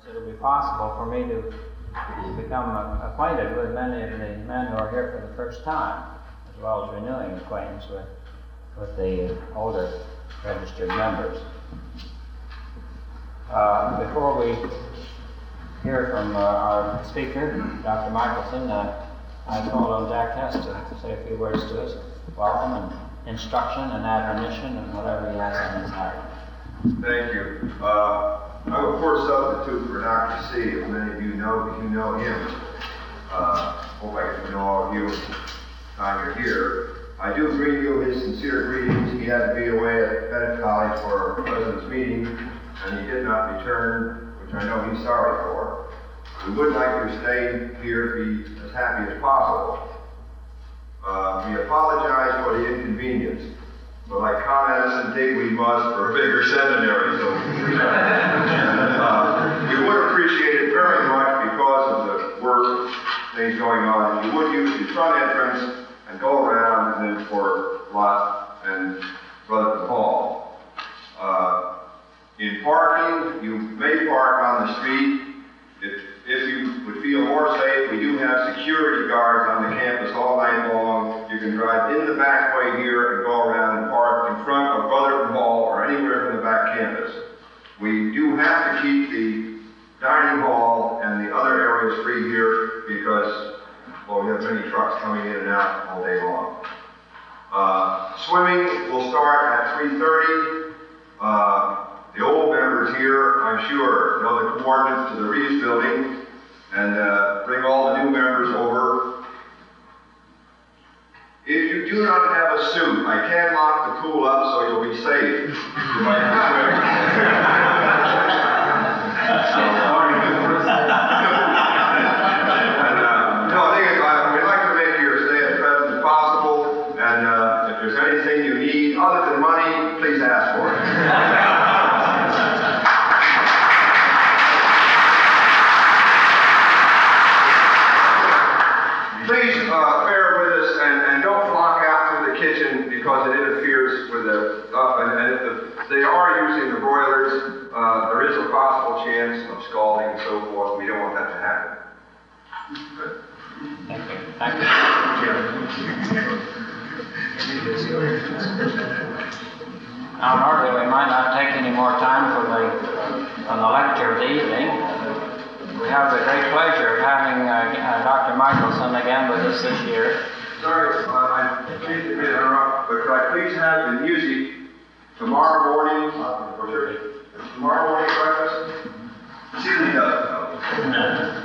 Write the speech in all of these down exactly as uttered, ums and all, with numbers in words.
it'll be possible for me to become acquainted with many of the men who are here for the first time, as well as renewing acquaintance with, with the older registered members. Uh, before we hear from uh, our speaker, Doctor Michelson, uh, I called on Jack Hess to say a few words to us. Welcome and instruction and admonition and whatever he has in his heart. Thank you. Uh, I'm a poor substitute for Doctor C, as many of you know, you know him. Uh, hope I get to know all of you time you're here. I do bring you his sincere greetings. He had to be away at Bennett College for a President's meeting, and he did not return, which I know he's sorry for. We would like your stay here to be as happy as possible. Uh, we apologize for the inconvenience, but like Con Edison, dig we must for a bigger seminary. So uh, we would appreciate it very much because of the work things going on. If you would use the front entrance and go around and then for Lot and Brotherton Hall. Uh, in parking, you may park on the street. If, if you would feel more safe, we do have security guards on the campus all night long. You can drive in the back way here and go around and park in front of Brotherton Hall or anywhere from the back campus. We do have to keep the dining hall and the other areas free here because, well, we have many trucks coming in and out all day long. Uh, swimming will start at three thirty. Uh, The old members here, I'm sure, know the coordinates to the Reeves building, and uh, bring all the new members over. If you do not have a suit, I can lock the pool up so you'll be safe. You might be swimming. and, uh, no, I think it's, uh, we'd like to make your stay as pleasant as possible, and uh, if there's anything you need other than money, please ask for it. Please uh, bear with us and, and don't flock out to the kitchen because it interferes with the, uh, and, and if the, they are using the broilers, uh, there is a possible chance of scalding and so forth. We don't want that to happen. Good. Thank you. Thank you. Now, normally we might not take any more time for the, from the lecture of the evening. We have the great pleasure of having uh, uh, Doctor Michelson again with us this year. Sorry, uh, I hate to interrupt, but could I please have the music tomorrow morning? Uh, for sure. Tomorrow morning breakfast? Sealy does.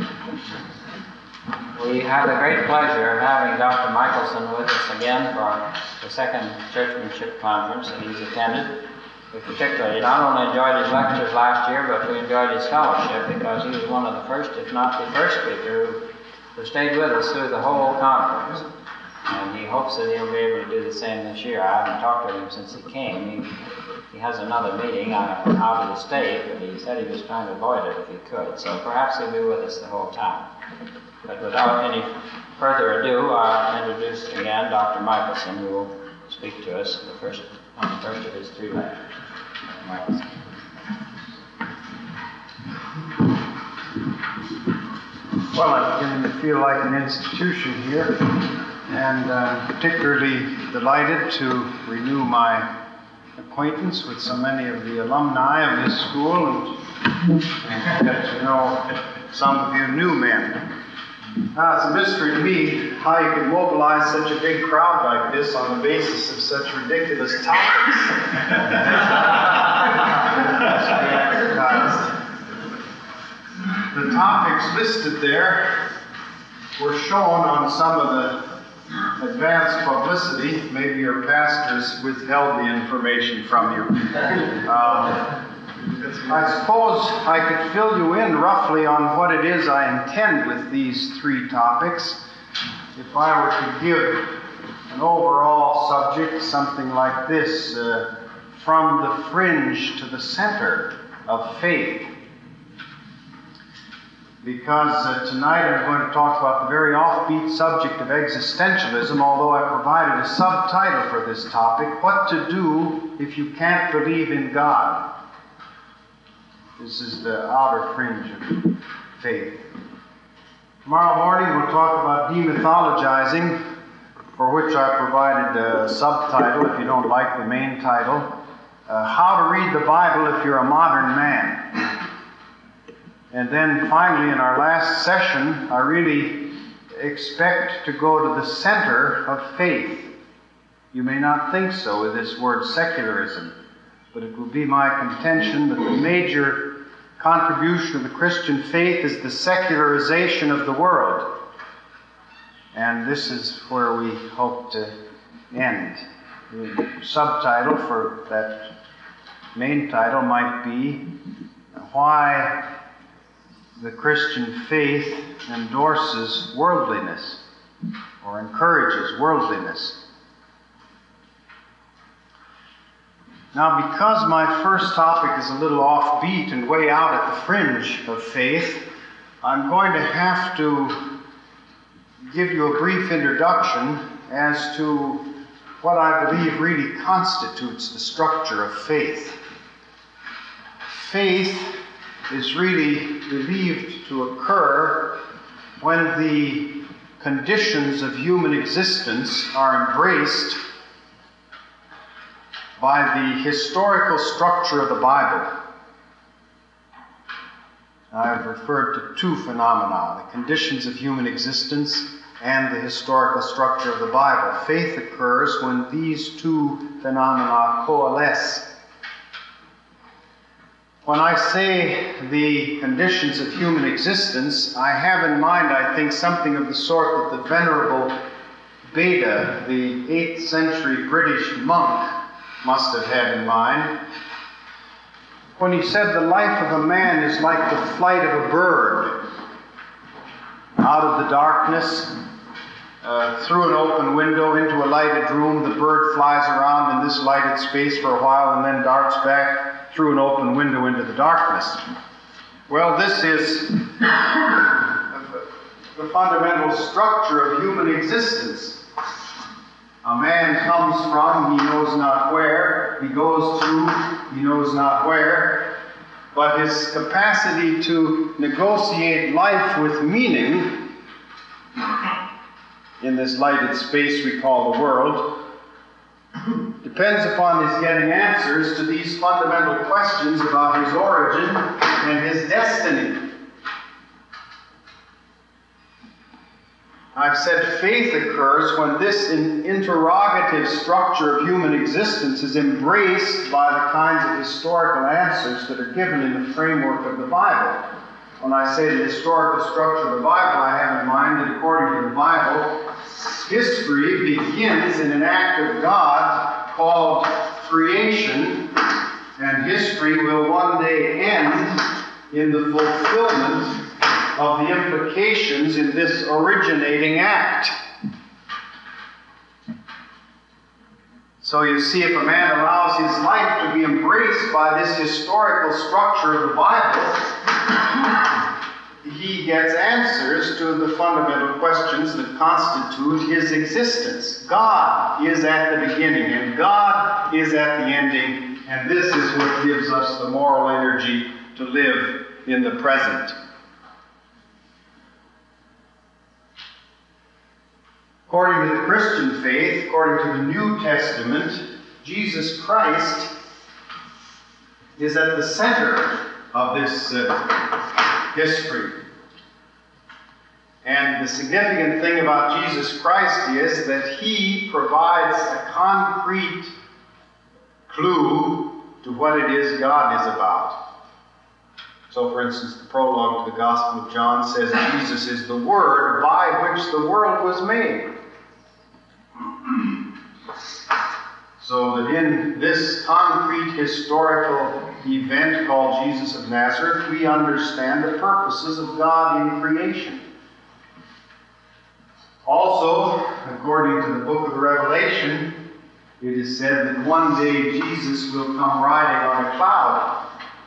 We have the great pleasure of having Doctor Michelson with us again for the second churchmanship conference that he's attended. We particularly not only enjoyed his lectures last year, but we enjoyed his fellowship because he was one of the first, if not the first speaker who, who stayed with us through the whole conference. And he hopes that he'll be able to do the same this year. I haven't talked to him since he came. He, he has another meeting uh, out of the state, but he said he was trying to avoid it if he could. So perhaps he'll be with us the whole time. But without any further ado, I'll introduce again Doctor Michelson, who will speak to us the first, on the first of his three lectures. Michelson. Well, I'm beginning to feel like an institution here, and I'm particularly delighted to renew my acquaintance with so many of the alumni of this school and, and get to know some of you new men. Now, it's a mystery to me how you can mobilize such a big crowd like this on the basis of such ridiculous topics. The topics listed there were shown on some of the advanced publicity. Maybe your pastors withheld the information from you. Uh, I suppose I could fill you in roughly on what it is I intend with these three topics. If I were to give an overall subject, something like this, uh, from the fringe to the center of faith. Because uh, tonight I'm going to talk about the very offbeat subject of existentialism, although I provided a subtitle for this topic, What to Do If You Can't Believe in God. This is the outer fringe of faith. Tomorrow morning we'll talk about demythologizing, for which I provided a subtitle, if you don't like the main title, uh, How to Read the Bible If You're a Modern Man. And then finally, in our last session, I really expect to go to the center of faith. You may not think so with this word secularism, but it will be my contention that the major contribution of the Christian faith is the secularization of the world. And this is where we hope to end. The subtitle for that main title might be Why the Christian Faith Endorses Worldliness, or encourages worldliness. Now, because my first topic is a little offbeat and way out at the fringe of faith, I'm going to have to give you a brief introduction as to what I believe really constitutes the structure of faith. Faith is really believed to occur when the conditions of human existence are embraced by the historical structure of the Bible. I've referred to two phenomena, the conditions of human existence and the historical structure of the Bible. Faith occurs when these two phenomena coalesce. When I say the conditions of human existence, I have in mind, I think, something of the sort that the Venerable Beda, the eighth century British monk, must have had in mind when he said the life of a man is like the flight of a bird out of the darkness, uh, through an open window into a lighted room. The bird flies around in this lighted space for a while and then darts back through an open window into the darkness. Well, this is the fundamental structure of human existence. A man comes from, he knows not where, he goes to, he knows not where, but his capacity to negotiate life with meaning in this lighted space we call the world depends upon his getting answers to these fundamental questions about his origin and his destiny. I've said faith occurs when this interrogative structure of human existence is embraced by the kinds of historical answers that are given in the framework of the Bible. When I say the historical structure of the Bible, I have in mind that according to the Bible, history begins in an act of God called creation, and history will one day end in the fulfillment of the implications in this originating act. So you see, if a man allows his life to be embraced by this historical structure of the Bible, he gets answers to the fundamental questions that constitute his existence. God is at the beginning, and God is at the ending, and this is what gives us the moral energy to live in the present. According to the Christian faith, according to the New Testament, Jesus Christ is at the center of this uh, history. And the significant thing about Jesus Christ is that he provides a concrete clue to what it is God is about. So, for instance, the prologue to the Gospel of John says Jesus is the Word by which the world was made. So that in this concrete historical event called Jesus of Nazareth, we understand the purposes of God in creation. Also, according to the book of the Revelation, it is said that one day Jesus will come riding on a cloud.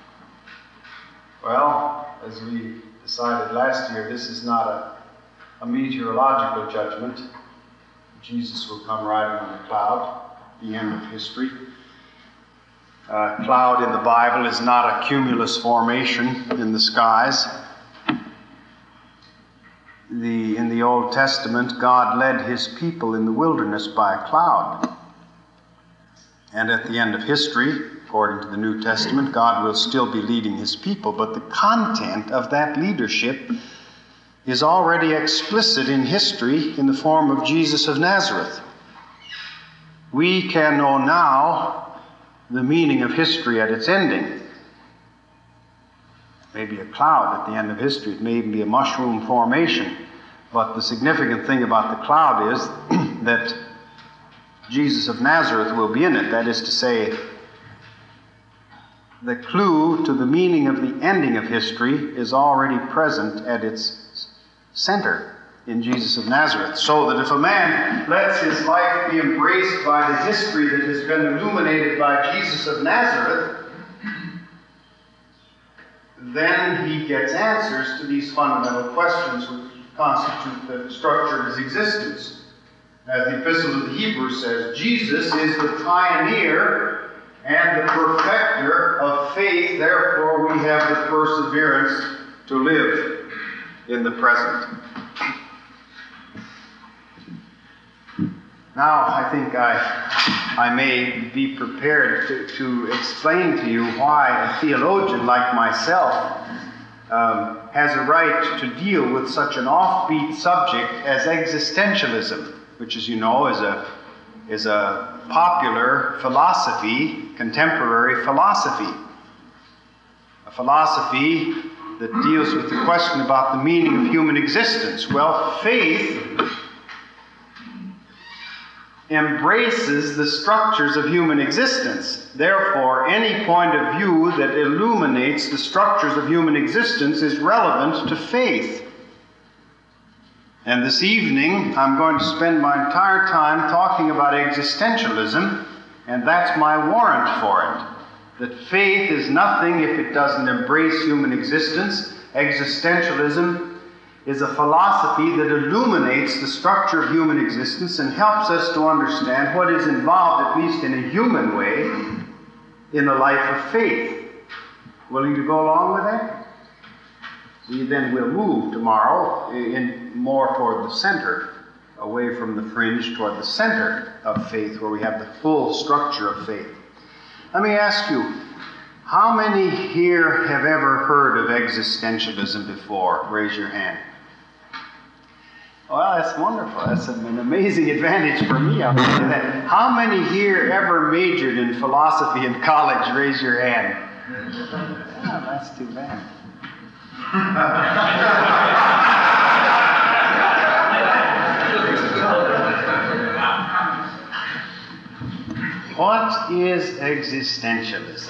Well, as we decided last year, this is not a, a meteorological judgment. Jesus will come riding on a cloud, the end of history. uh, cloud in the Bible is not a cumulus formation in the skies. The, in the Old Testament, God led his people in the wilderness by a cloud. And at the end of history, according to the New Testament, God will still be leading his people, but the content of that leadership is already explicit in history in the form of Jesus of Nazareth. We can know now the meaning of history at its ending. Maybe a cloud at the end of history. It may even be a mushroom formation. But the significant thing about the cloud is that Jesus of Nazareth will be in it. That is to say, the clue to the meaning of the ending of history is already present at its center in Jesus of Nazareth. So that if a man lets his life be embraced by the history that has been illuminated by Jesus of Nazareth, then he gets answers to these fundamental questions which constitute the structure of his existence. As the Epistle to the Hebrews says, Jesus is the pioneer and the perfecter of faith, therefore we have the perseverance to live in the present. Now, I think I, I may be prepared to, to explain to you why a theologian like myself um, has a right to deal with such an offbeat subject as existentialism, which, as you know, is a, is a popular philosophy, contemporary philosophy. A philosophy that deals with the question about the meaning of human existence. Well, faith embraces the structures of human existence. Therefore, any point of view that illuminates the structures of human existence is relevant to faith. And this evening, I'm going to spend my entire time talking about existentialism, and that's my warrant for it. That faith is nothing if it doesn't embrace human existence. Existentialism is a philosophy that illuminates the structure of human existence and helps us to understand what is involved, at least in a human way, in the life of faith. Willing to go along with that? We then will move tomorrow in more toward the center, away from the fringe toward the center of faith, where we have the full structure of faith. Let me ask you, how many here have ever heard of existentialism before? Raise your hand. Well, that's wonderful. That's an amazing advantage for me. I'll tell you that. How many here ever majored in philosophy in college? Raise your hand. Oh, that's too bad. What is existentialism?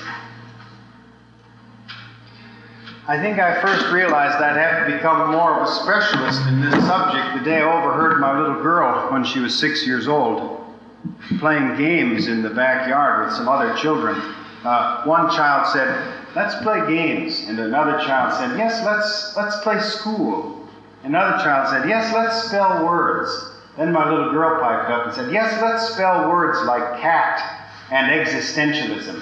I think I first realized I'd have to become more of a specialist in this subject the day I overheard my little girl, when she was six years old, playing games in the backyard with some other children. Uh, one child said, "Let's play games." And another child said, "Yes, let's, let's play school." Another child said, "Yes, let's spell words." Then my little girl piped up and said, "Yes, let's spell words like cat and existentialism."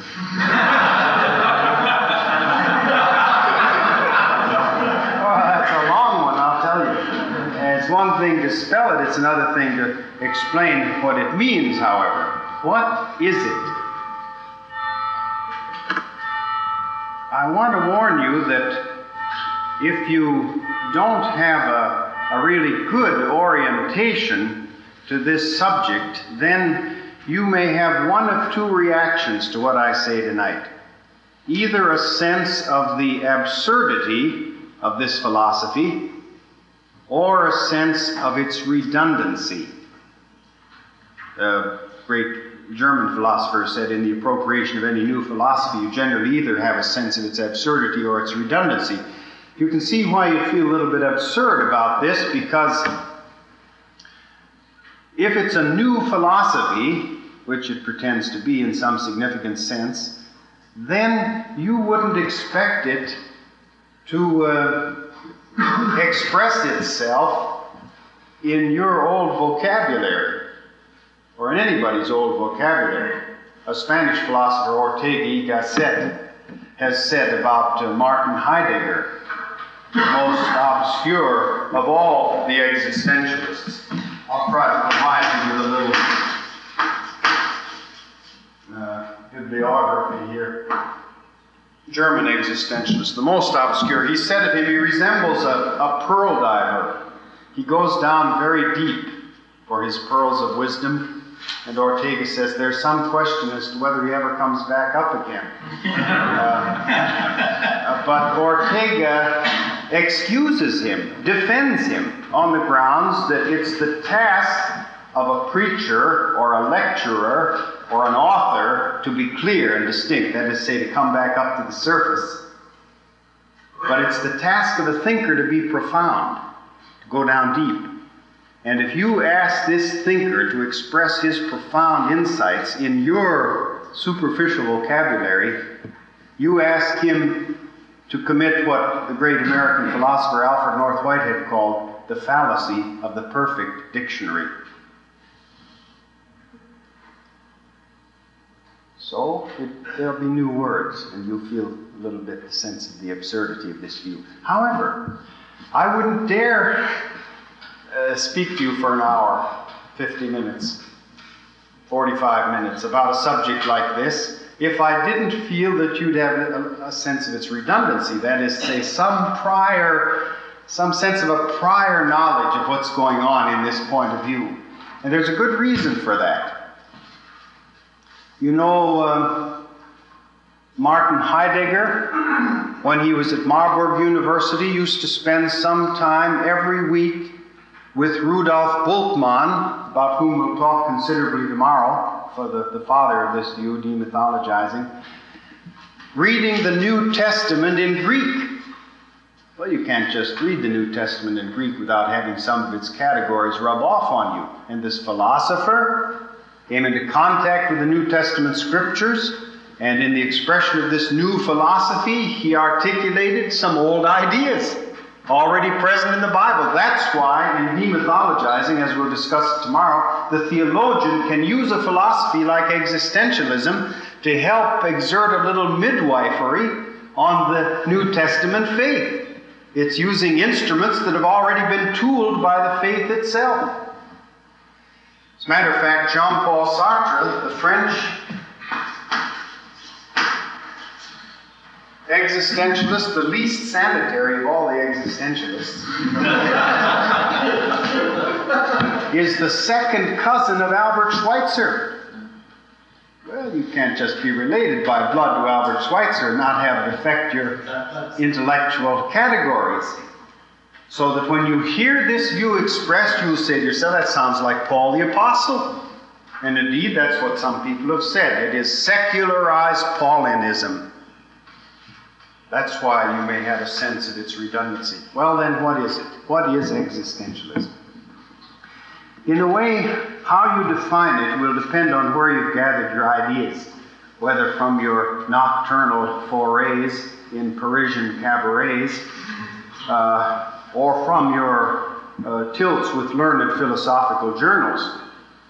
It's one thing to spell it, it's another thing to explain what it means, however. What is it? I want to warn you that if you don't have a, a really good orientation to this subject, then you may have one of two reactions to what I say tonight. Either a sense of the absurdity of this philosophy, or a sense of its redundancy. A great German philosopher said, in the appropriation of any new philosophy, you generally either have a sense of its absurdity or its redundancy. You can see why you feel a little bit absurd about this, because if it's a new philosophy, which it pretends to be in some significant sense, then you wouldn't expect it to uh, express itself in your old vocabulary, or in anybody's old vocabulary. a Spanish philosopher, Ortega y Gasset, has said about uh, Martin Heidegger, the most obscure of all the existentialists. I'll try to provide you with a little uh, bibliography here. German existentialist, the most obscure. He said of him, he resembles a, a pearl diver. He goes down very deep for his pearls of wisdom. And Ortega says there's some question as to whether he ever comes back up again. Uh, but Ortega excuses him, defends him on the grounds that it's the task of a preacher or a lecturer or an author to be clear and distinct, that is to say, to come back up to the surface. But it's the task of a thinker to be profound, to go down deep. And if you ask this thinker to express his profound insights in your superficial vocabulary, you ask him to commit what the great American philosopher Alfred North Whitehead called the fallacy of the perfect dictionary. So it, there'll be new words, and you'll feel a little bit the sense of the absurdity of this view. However, I wouldn't dare uh, speak to you for an hour, fifty minutes, forty-five minutes about a subject like this if I didn't feel that you'd have a, a sense of its redundancy, that is to say, some prior, some sense of a prior knowledge of what's going on in this point of view. And there's a good reason for that. You know, um, Martin Heidegger, when he was at Marburg University, used to spend some time every week with Rudolf Bultmann, about whom we'll talk considerably tomorrow, for the, the father of this view, demythologizing, reading the New Testament in Greek. Well, you can't just read the New Testament in Greek without having some of its categories rub off on you. And this philosopher came into contact with the New Testament scriptures, and in the expression of this new philosophy, he articulated some old ideas already present in the Bible. That's why in demythologizing, as we'll discuss tomorrow, the theologian can use a philosophy like existentialism to help exert a little midwifery on the New Testament faith. It's using instruments that have already been tooled by the faith itself. As a matter of fact, Jean-Paul Sartre, the French existentialist, the least sanitary of all the existentialists, is the second cousin of Albert Schweitzer. Well, you can't just be related by blood to Albert Schweitzer and not have it affect your intellectual categories. So that when you hear this view expressed, you'll say to yourself, that sounds like Paul the Apostle. And indeed, that's what some people have said. It is secularized Paulinism. That's why you may have a sense of its redundancy. Well then, what is it? What is existentialism? In a way, how you define it will depend on where you've gathered your ideas, whether from your nocturnal forays in Parisian cabarets, uh, or from your uh, tilts with learned philosophical journals.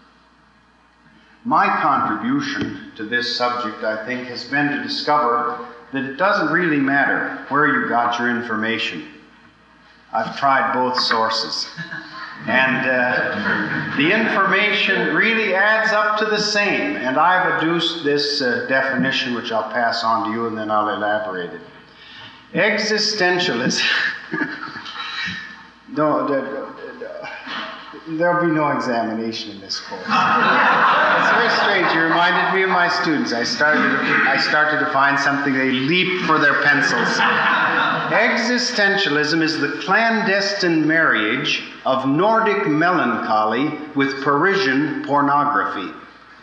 My contribution to this subject, I think, has been to discover that it doesn't really matter where you got your information. I've tried both sources. And uh, the information really adds up to the same. And I've adduced this uh, definition, which I'll pass on to you, and then I'll elaborate it. Existentialism. No, there'll be no examination in this course. It's very strange. You reminded me of my students. I started, I started to find something. They leap for their pencils. Existentialism is the clandestine marriage of Nordic melancholy with Parisian pornography.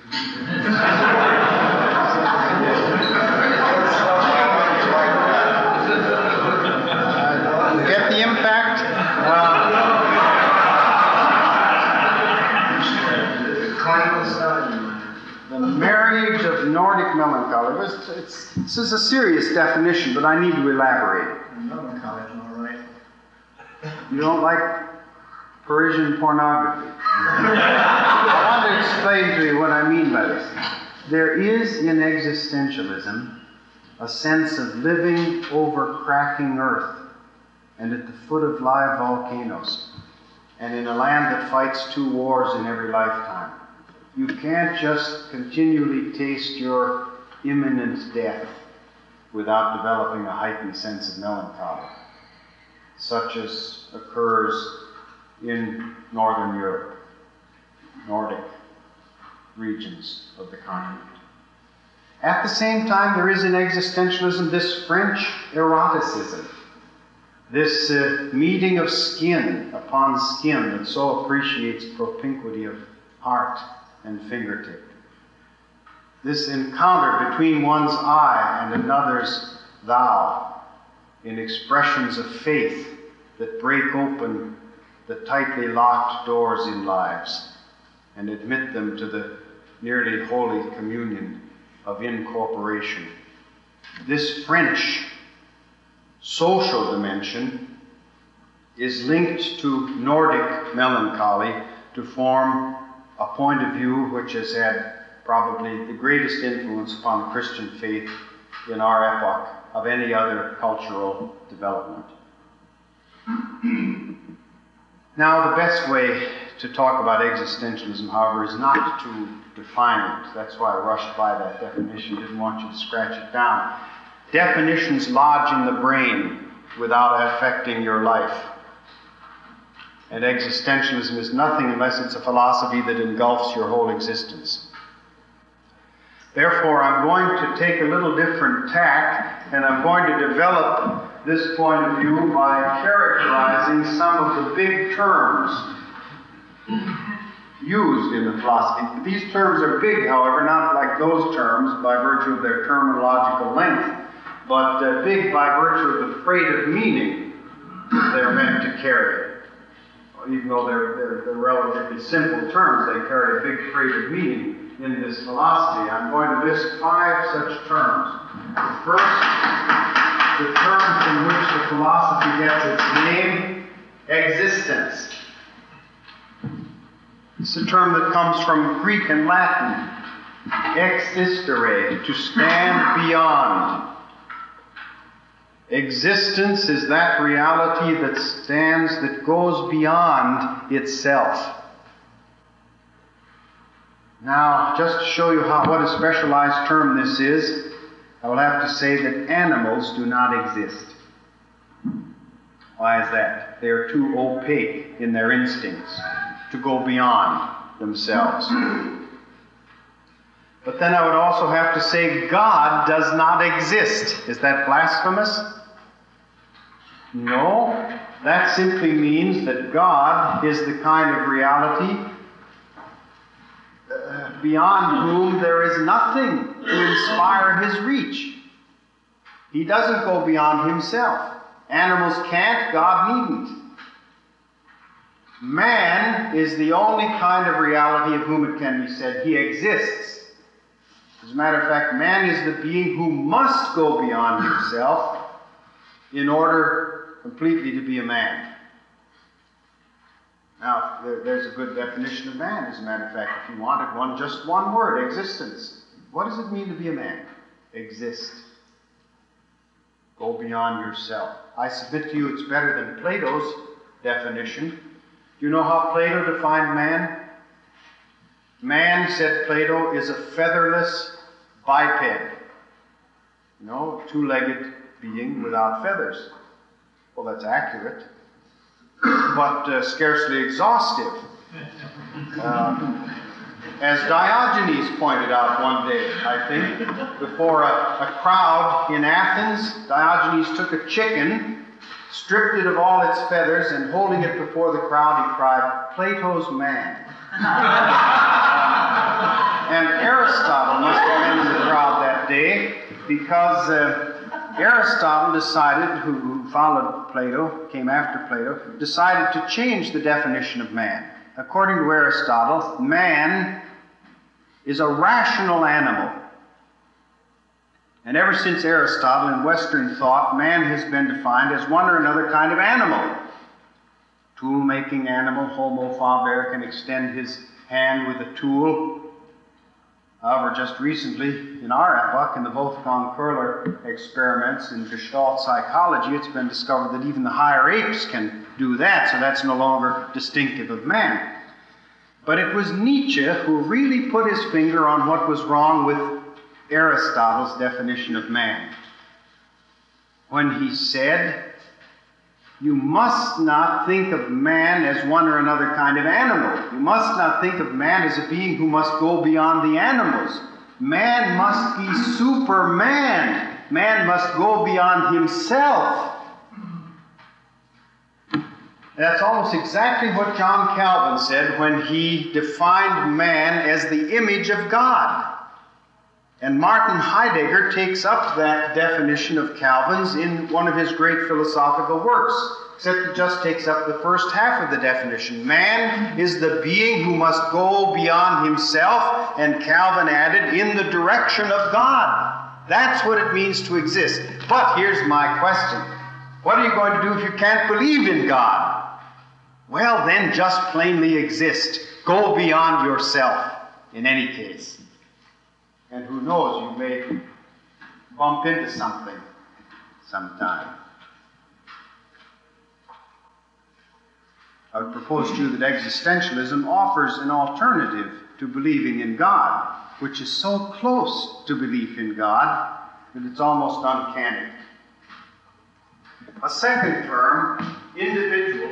Get the impact? Uh, the marriage of Nordic melancholy. It's, it's, this is a serious definition, but I need to elaborate. Melancholy is all right. You don't like Parisian pornography? I want to explain to you what I mean by this. there is in existentialism a sense of living over cracking earth and at the foot of live volcanoes, and in a land that fights two wars in every lifetime. You can't just continually taste your imminent death without developing a heightened sense of melancholy, such as occurs in Northern Europe, Nordic regions of the continent. At the same time, there is in existentialism this French eroticism, this uh, meeting of skin upon skin that so appreciates propinquity of heart and fingertip. This encounter between one's I and another's thou in expressions of faith that break open the tightly locked doors in lives and admit them to the nearly holy communion of incorporation. This French social dimension is linked to Nordic melancholy to form a point of view which has had probably the greatest influence upon Christian faith in our epoch of any other cultural development. Now, the best way to talk about existentialism, however, is not to define it. That's why I rushed by that definition, didn't want you to scratch it down. Definitions lodge in the brain without affecting your life. And existentialism is nothing unless it's a philosophy that engulfs your whole existence. Therefore, I'm going to take a little different tack, and I'm going to develop this point of view by characterizing some of the big terms used in the philosophy. These terms are big, however, not like those terms by virtue of their terminological length, but uh, big by virtue of the freight of meaning they're meant to carry. Even though they're, they're, they're relatively simple terms, they carry a big freight of meaning in this philosophy. I'm going to list five such terms. The first, the term from which the philosophy gets its name, existence. It's a term that comes from Greek and Latin. Existere, to stand beyond. Existence is that reality that stands, that goes beyond itself. Now, just to show you how, what a specialized term this is, I will have to say that animals do not exist. Why is that? They are too opaque in their instincts to go beyond themselves. But then I would also have to say God does not exist. Is that blasphemous? No, that simply means that God is the kind of reality uh, beyond whom there is nothing to inspire his reach. He doesn't go beyond himself. Animals can't, God needn't. Man is the only kind of reality of whom it can be said he exists. As a matter of fact, man is the being who must go beyond himself in order completely to be a man. Now, there, there's a good definition of man, as a matter of fact, if you wanted one, just one word, existence. What does it mean to be a man? Exist. Go beyond yourself. I submit to you it's better than Plato's definition. Do you know how Plato defined man? Man, said Plato, is a featherless biped. You know, a two-legged being without feathers. Well, that's accurate, but uh, scarcely exhaustive. Uh, as Diogenes pointed out one day, I think, before a, a crowd in Athens, Diogenes took a chicken, stripped it of all its feathers, and holding it before the crowd, he cried, "Plato's man." And Aristotle must have been in the crowd that day, because uh, Aristotle decided, who, who followed Plato, came after Plato, decided to change the definition of man. According to Aristotle, man is a rational animal. And ever since Aristotle, in Western thought, man has been defined as one or another kind of animal. Tool-making animal, Homo faber, can extend his hand with a tool. However, just recently, in our epoch, in the Wolfgang Köhler experiments in Gestalt psychology, it's been discovered that even the higher apes can do that, so that's no longer distinctive of man. But it was Nietzsche who really put his finger on what was wrong with Aristotle's definition of man, when he said, you must not think of man as one or another kind of animal. You must not think of man as a being who must go beyond the animals. Man must be Superman. Man must go beyond himself. That's almost exactly what John Calvin said when he defined man as the image of God. And Martin Heidegger takes up that definition of Calvin's in one of his great philosophical works, except it just takes up the first half of the definition. Man is the being who must go beyond himself, and Calvin added, in the direction of God. That's what it means to exist. But here's my question. What are you going to do if you can't believe in God? Well, then just plainly exist. Go beyond yourself, in any case. And who knows, you may bump into something sometime. I would propose to you that existentialism offers an alternative to believing in God, which is so close to belief in God that it's almost uncanny. A second term, individual.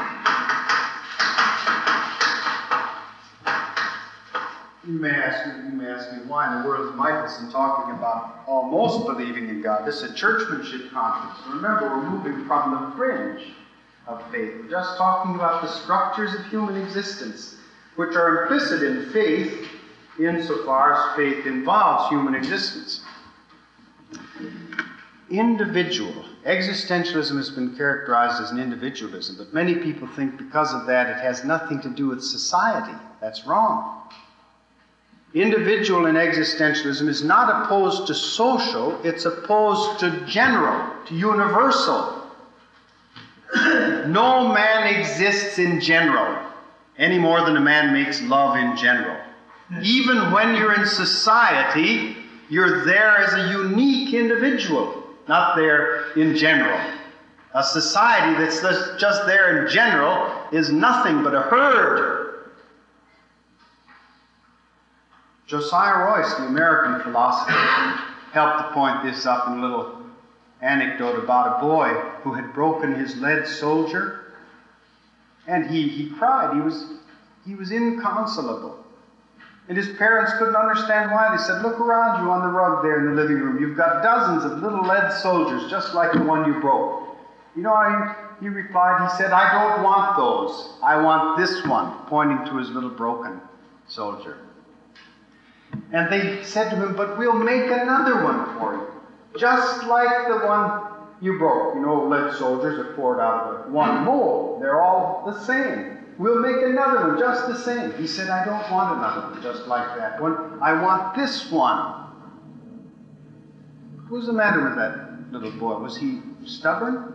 You may ask me, you may ask me, why in the world is Michelson talking about almost believing in God? This is a churchmanship conference. Remember, we're moving from the fringe of faith. We're just talking about the structures of human existence, which are implicit in faith insofar as faith involves human existence. Individual. Existentialism has been characterized as an individualism, but many people think because of that it has nothing to do with society. That's wrong. Individual in existentialism is not opposed to social, it's opposed to general, to universal. No man exists in general, any more than a man makes love in general. Even when you're in society, you're there as a unique individual, not there in general. A society that's just there in general is nothing but a herd. Josiah Royce, the American philosopher, helped to point this up in a little anecdote about a boy who had broken his lead soldier, and he, he cried. He was, he was inconsolable. And his parents couldn't understand why. They said, look around you on the rug there in the living room. You've got dozens of little lead soldiers just like the one you broke. You know how he, he replied? He said, I don't want those. I want this one, pointing to his little broken soldier. And they said to him, but we'll make another one for you, just like the one you broke. You know, lead soldiers are poured out of one mold. They're all the same. We'll make another one just the same. He said, I don't want another one just like that one. I want this one. What was the matter with that little boy? Was he stubborn?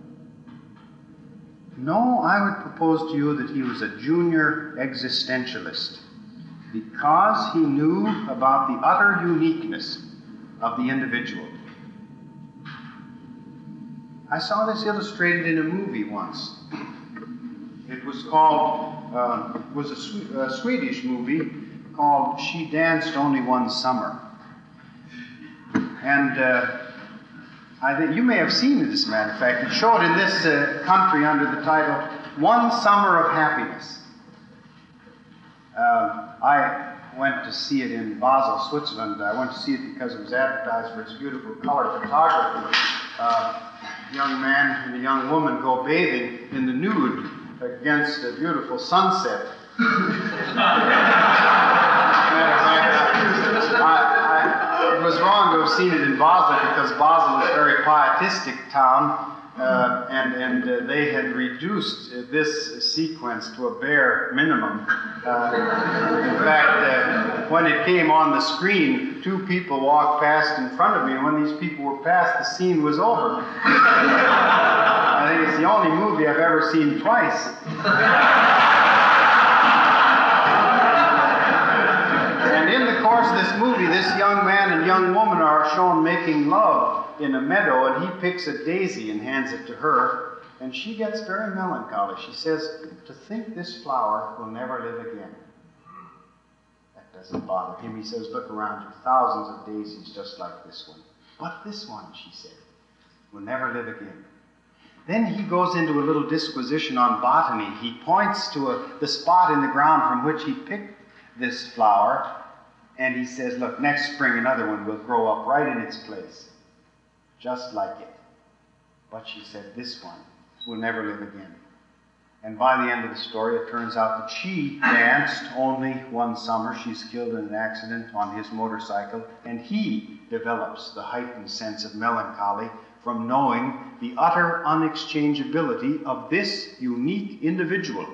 No, I would propose to you that he was a junior existentialist, because he knew about the utter uniqueness of the individual. I saw this illustrated in a movie once. It was called, uh, it was a, Sw- a Swedish movie called She Danced Only One Summer. And uh, I think you may have seen it, as a matter of fact. It showed in this uh, country under the title, One Summer of Happiness. Uh, I went to see it in Basel, Switzerland. I went to see it because it was advertised for its beautiful color photography. Uh, a young man and a young woman go bathing in the nude against a beautiful sunset. I, I, it was wrong to have seen it in Basel because Basel is a very pietistic town. Uh, and and uh, they had reduced uh, this sequence to a bare minimum. Uh, in fact, uh, when it came on the screen, two people walked past in front of me, and when these people were past, the scene was over. I think it's the only movie I've ever seen twice. And in the course of this young man and young woman are shown making love in a meadow, and he picks a daisy and hands it to her, and she gets very melancholy. She says, "To think this flower will never live again." That doesn't bother him. He says, "Look around you, thousands of daisies just like this one. But this one," she said, "will never live again." Then he goes into a little disquisition on botany. He points to a, the spot in the ground from which he picked this flower, and he says, "Look, next spring another one will grow up right in its place, just like it." But she said, "This one will never live again." And by the end of the story, it turns out that she danced only one summer. She's killed in an accident on his motorcycle, and he develops the heightened sense of melancholy from knowing the utter unexchangeability of this unique individual.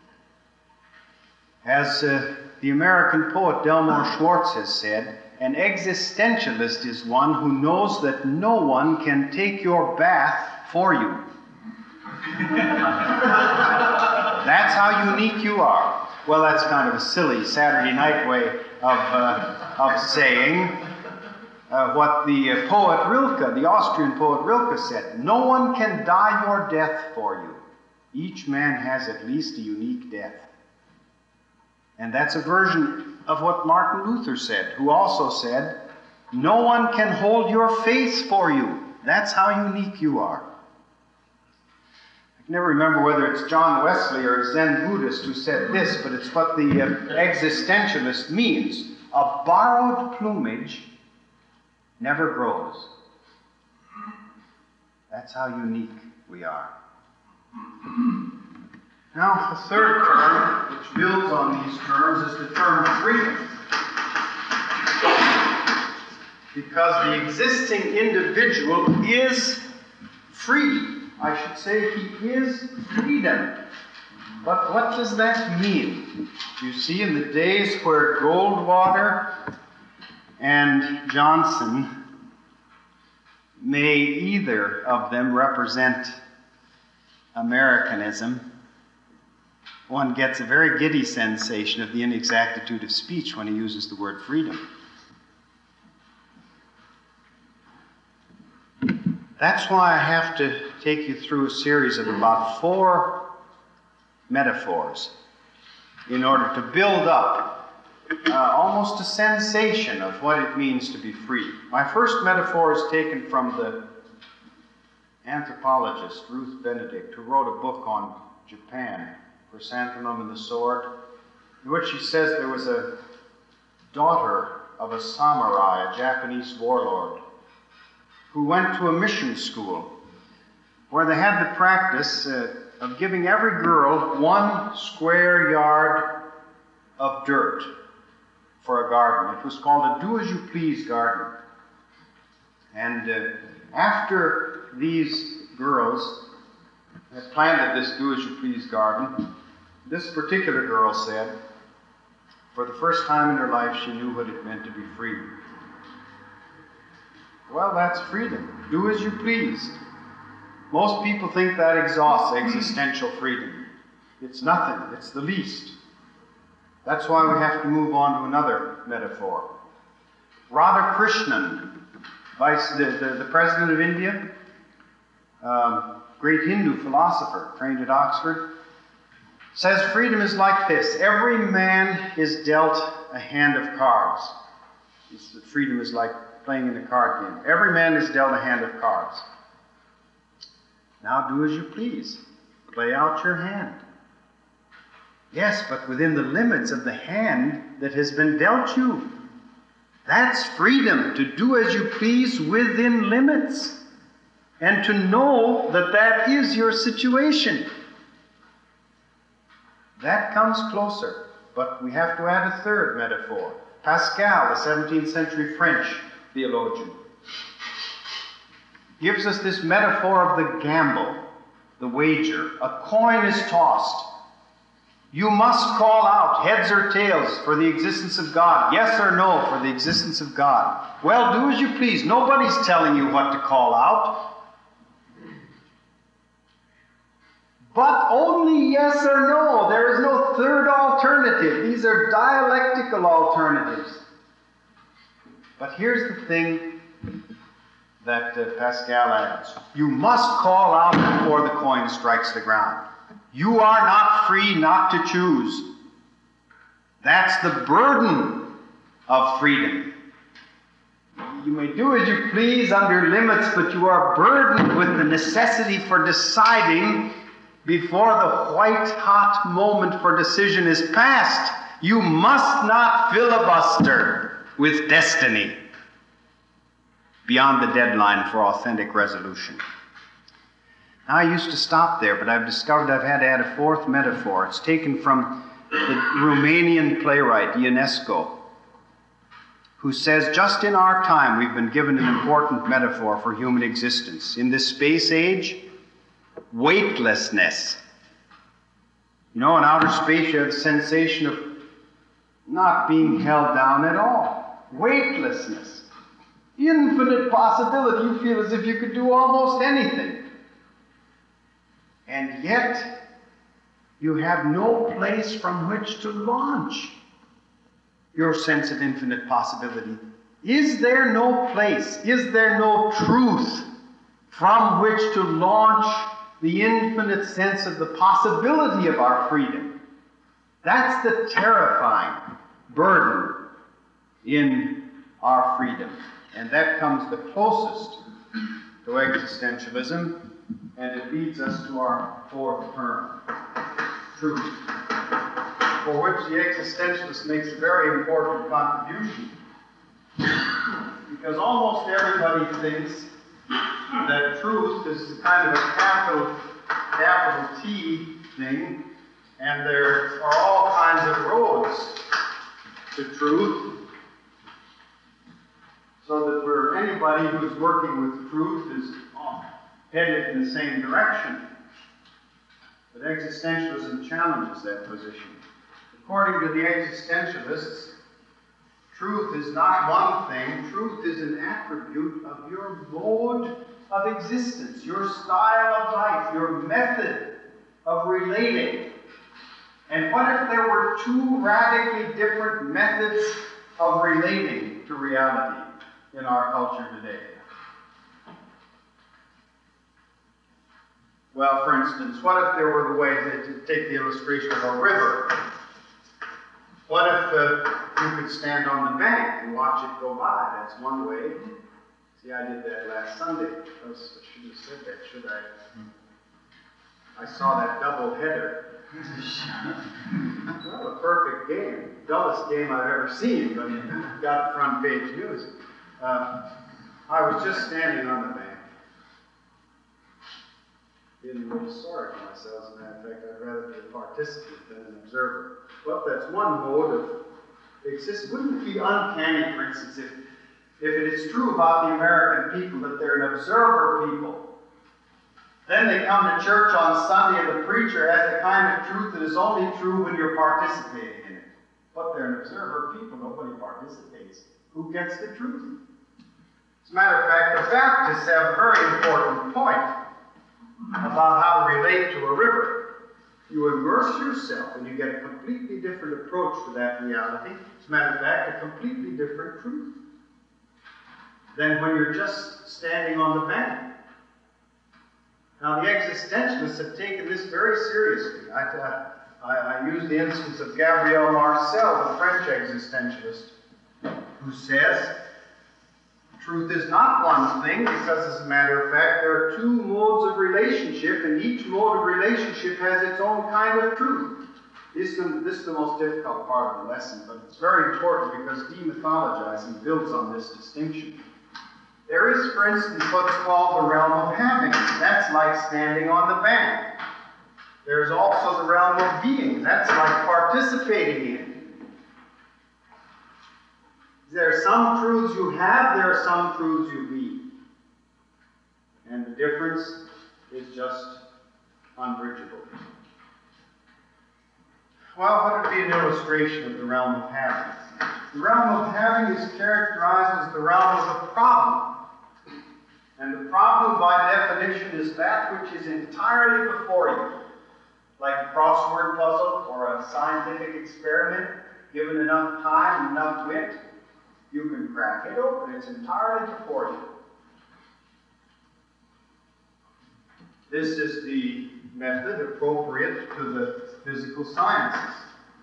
As uh, the American poet Delmore Schwartz has said, an existentialist is one who knows that no one can take your bath for you. That's how unique you are. Well, that's kind of a silly Saturday night way of, uh, of saying uh, what the uh, poet Rilke, the Austrian poet Rilke said. No one can die your death for you. Each man has at least a unique death. And that's a version of what Martin Luther said, who also said, no one can hold your face for you. That's how unique you are. I can never remember whether it's John Wesley or a Zen Buddhist who said this, but it's what the uh, existentialist means. A borrowed plumage never grows. That's how unique we are. Now, the third term, which builds on these terms, is the term freedom. Because the existing individual is free. I should say he is freedom. But what does that mean? You see, in the days where Goldwater and Johnson may either of them represent Americanism, one gets a very giddy sensation of the inexactitude of speech when he uses the word freedom. That's why I have to take you through a series of about four metaphors in order to build up uh, almost a sensation of what it means to be free. My first metaphor is taken from the anthropologist Ruth Benedict, who wrote a book on Japan, Chrysanthemum and the Sword, in which she says there was a daughter of a samurai, a Japanese warlord, who went to a mission school where they had the practice uh, of giving every girl one square yard of dirt for a garden. It was called a do-as-you-please garden. And uh, after these girls had planted this do-as-you-please garden, this particular girl said, for the first time in her life, she knew what it meant to be free. Well, that's freedom. Do as you please. Most people think that exhausts existential freedom. It's nothing. It's the least. That's why we have to move on to another metaphor. Radhakrishnan, vice, the, the, the president of India, um, great Hindu philosopher, trained at Oxford, says freedom is like this. Every man is dealt a hand of cards. It's, freedom is like playing in a card game. Every man is dealt a hand of cards. Now do as you please. Play out your hand. Yes, but within the limits of the hand that has been dealt you. That's freedom, to do as you please within limits. And to know that that is your situation. That comes closer, but we have to add a third metaphor. Pascal, the seventeenth century French theologian, gives us this metaphor of the gamble, the wager. A coin is tossed. You must call out, heads or tails, for the existence of God. Yes or no for the existence of God. Well, do as you please. Nobody's telling you what to call out. But only yes or no. There is no third alternative. These are dialectical alternatives. But here's the thing that uh, Pascal adds. You must call out before the coin strikes the ground. You are not free not to choose. That's the burden of freedom. You may do as you please under limits, but you are burdened with the necessity for deciding before the white-hot moment for decision is past. You must not filibuster with destiny beyond the deadline for authentic resolution. Now, I used to stop there, but I've discovered I've had to add a fourth metaphor. It's taken from the Romanian playwright Ionesco, who says, just in our time we've been given an important metaphor for human existence. In this space age, weightlessness. You know, in outer space you have the sensation of not being held down at all. Weightlessness. Infinite possibility. You feel as if you could do almost anything. And yet, you have no place from which to launch your sense of infinite possibility. Is there no place, is there no truth from which to launch the infinite sense of the possibility of our freedom? That's the terrifying burden in our freedom. And that comes the closest to existentialism, and it leads us to our fourth term, truth, for which the existentialist makes a very important contribution. Because almost everybody thinks that truth is kind of a capital, capital T thing, and there are all kinds of roads to truth, so that we're, anybody who's working with truth is headed in the same direction. But existentialism challenges that position. According to the existentialists, truth is not one thing. Truth is an attribute of your mode of existence, your style of life, your method of relating. And what if there were two radically different methods of relating to reality in our culture today? Well, for instance, what if there were the way to take the illustration of a river? What if uh, you could stand on the bank and watch it go by? That's one way. See, I did that last Sunday. I shouldn't have said that, should I? I saw that double header. Well, a perfect game. Dullest game I've ever seen, but it got front page news. Uh, I was just standing on the bank. Feeling a little sorry for myself. As a matter of fact, I'd rather be a participant than an observer. Well, that's one mode of existence. Wouldn't it be uncanny, for instance, if, if it is true about the American people that they're an observer people? Then they come to church on Sunday and the preacher has the kind of truth that is only true when you're participating in it. But they're an observer people. Nobody participates. Who gets the truth? As a matter of fact, the Baptists have a very important point about how to relate to a river. You immerse yourself and you get a completely different approach to that reality. As a matter of fact, a completely different truth than when you're just standing on the bank. Now, the existentialists have taken this very seriously. I, uh, I, I use the instance of Gabriel Marcel, the French existentialist, who says, truth is not one thing, because as a matter of fact, there are two modes of relationship, and each mode of relationship has its own kind of truth. This is, the, this is the most difficult part of the lesson, but it's very important because demythologizing builds on this distinction. There is, for instance, what's called the realm of having. That's like standing on the bank. There's also the realm of being. That's like participating in. There are some truths you have, there are some truths you be. And the difference is just unbridgeable. Well, what would be an illustration of the realm of having? The realm of having is characterized as the realm of the problem. And the problem, by definition, is that which is entirely before you. Like a crossword puzzle or a scientific experiment, given enough time and enough wit. You can crack it open. It's entirely before you. This is the method appropriate to the physical sciences.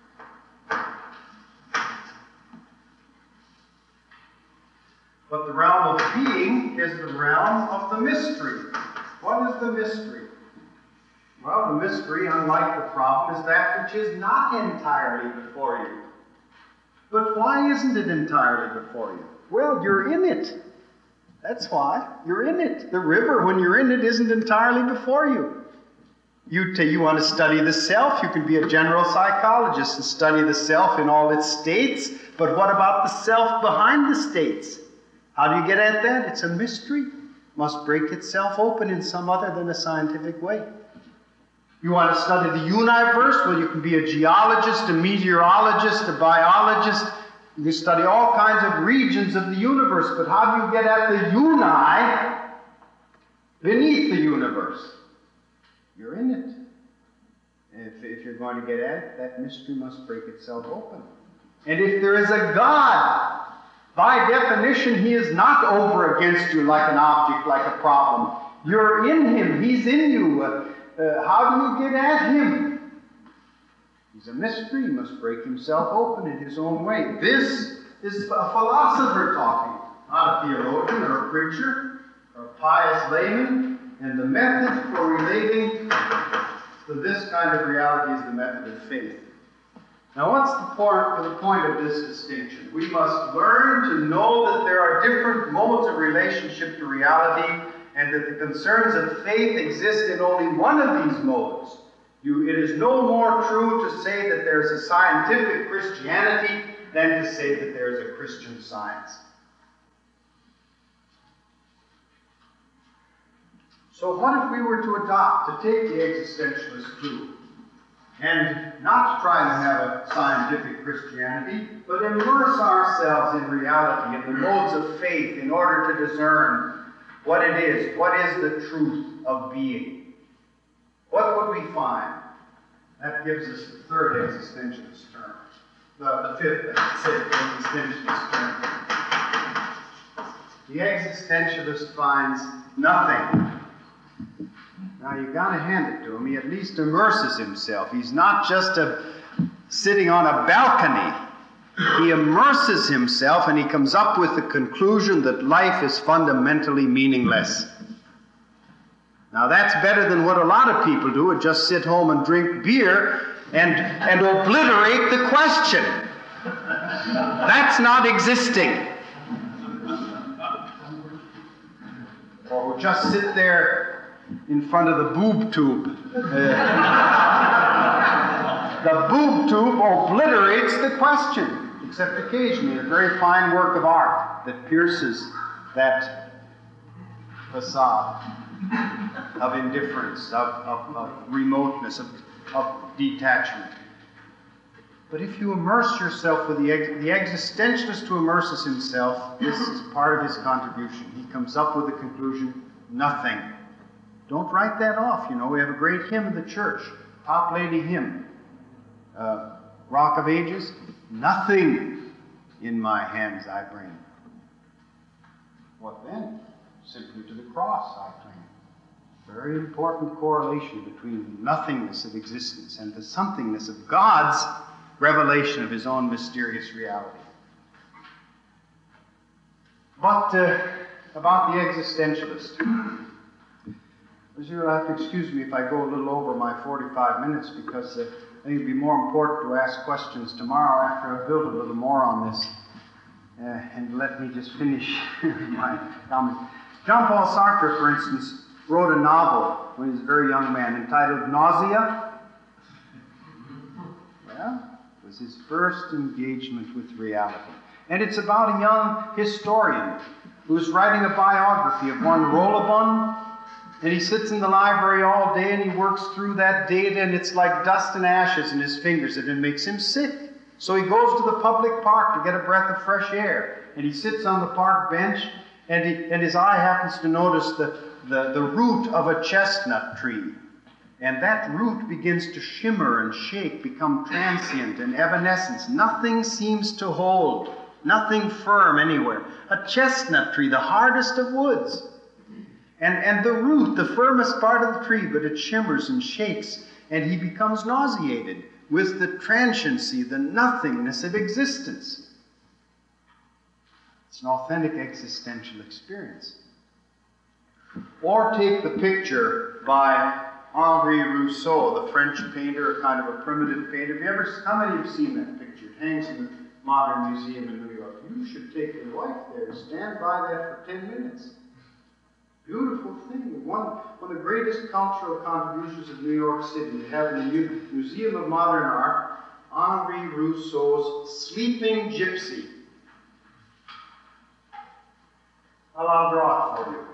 But the realm of being is the realm of the mystery. What is the mystery? Well, the mystery, unlike the problem, is that which is not entirely before you. But why isn't it entirely before you? Well, you're in it. That's why. You're in it. The river, when you're in it, isn't entirely before you. You, t- you want to study the self, you can be a general psychologist and study the self in all its states. But what about the self behind the states? How do you get at that? It's a mystery. Must break itself open in some other than a scientific way. You want to study the universe? Well, you can be a geologist, a meteorologist, a biologist. You can study all kinds of regions of the universe. But how do you get at the uni beneath the universe? You're in it. If, if you're going to get at it, that mystery must break itself open. And if there is a God, by definition, He is not over against you like an object, like a problem. You're in Him. He's in you. Uh, uh, how do you get at Him? He's a mystery. He must break Himself open in His own way. This is a philosopher talking, not a theologian or a preacher or a pious layman. And the method for relating to this kind of reality is the method of faith. Now, what's the point, for the point of this distinction? We must learn to know that there are different modes of relationship to reality, and that the concerns of faith exist in only one of these modes. You, it is no more true to say that there's a scientific Christianity than to say that there's a Christian science. So what if we were to adopt, to take the existentialist view, and not try to have a scientific Christianity, but immerse ourselves in reality, in the modes of faith, in order to discern what it is, what is the truth of being? What would we find? That gives us the third existentialist term. The, the fifth, I should say, existentialist term. The existentialist finds nothing. Now, you've got to hand it to him. He at least immerses himself. He's not just a, sitting on a balcony. He immerses himself, and he comes up with the conclusion that life is fundamentally meaningless. Now, that's better than what a lot of people do, and just sit home and drink beer and, and obliterate the question. That's not existing. Or just sit there in front of the boob tube. Uh, the boob tube obliterates the question, except occasionally a very fine work of art that pierces that facade of indifference, of, of, of remoteness, of, of detachment. But if you immerse yourself with the, ex- the existentialist who immerses himself, this is part of his contribution. He comes up with the conclusion, nothing. Don't write that off. You know, we have a great hymn of the church, Top Lady hymn, uh, Rock of Ages. Nothing in my hands I bring. What then? Simply to the cross I cling. Very important correlation between the nothingness of existence and the somethingness of God's revelation of His own mysterious reality. But uh, about the existentialist. You'll have to excuse me if I go a little over my forty-five minutes, because uh, I think it'd be more important to ask questions tomorrow after I've built a little more on this. Uh, and let me just finish my comment. Jean-Paul Sartre, for instance, wrote a novel when he was a very young man entitled Nausea. Well, it was his first engagement with reality. And it's about a young historian who's writing a biography of one Rollebon. And he sits in the library all day and he works through that data, and it's like dust and ashes in his fingers, and it makes him sick. So he goes to the public park to get a breath of fresh air. And he sits on the park bench, and, he, and his eye happens to notice the, the, the root of a chestnut tree. And that root begins to shimmer and shake, become transient and evanescent. Nothing seems to hold. nothing firm anywhere. A chestnut tree, the hardest of woods. And, and the root, the firmest part of the tree, but it shimmers and shakes, and he becomes nauseated with the transiency, the nothingness of existence. It's an authentic existential experience. Or take the picture by Henri Rousseau, the French painter, a kind of a primitive painter. Have you ever, how many have seen that picture? It hangs in the Modern Museum in New York. You should take your wife there. Stand by that for ten minutes. Beautiful thing. One, one of the greatest cultural contributions of New York City. They have in the Mu- Museum of Modern Art Henri Rousseau's Sleeping Gypsy. Well, I'll draw it for you.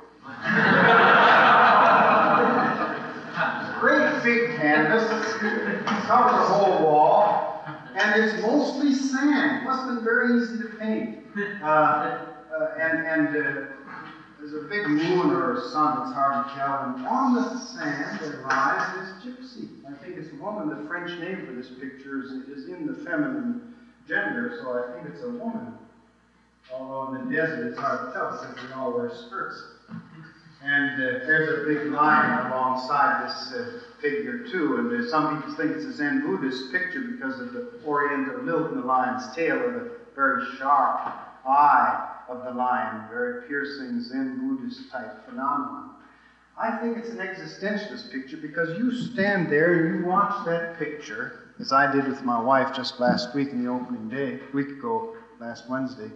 Great big canvas, covers the whole wall, and it's mostly sand. Must have been very easy to paint. Uh, uh, and and uh, there's a big moon or a sun, it's hard to tell. And on the sand there lies this gypsy. I think it's a woman. The French name for this picture is, is in the feminine gender, so I think it's a woman. Although in the desert it's hard to tell since they all wear skirts. And uh, there's a big lion alongside this uh, figure too. And uh, some people think it's a Zen Buddhist picture because of the oriental lilt in the lion's tail and the very sharp eye of the lion, very piercing Zen Buddhist type phenomenon. I think it's an existentialist picture because you stand there and you watch that picture, as I did with my wife just last week in the opening day, a week ago, last Wednesday,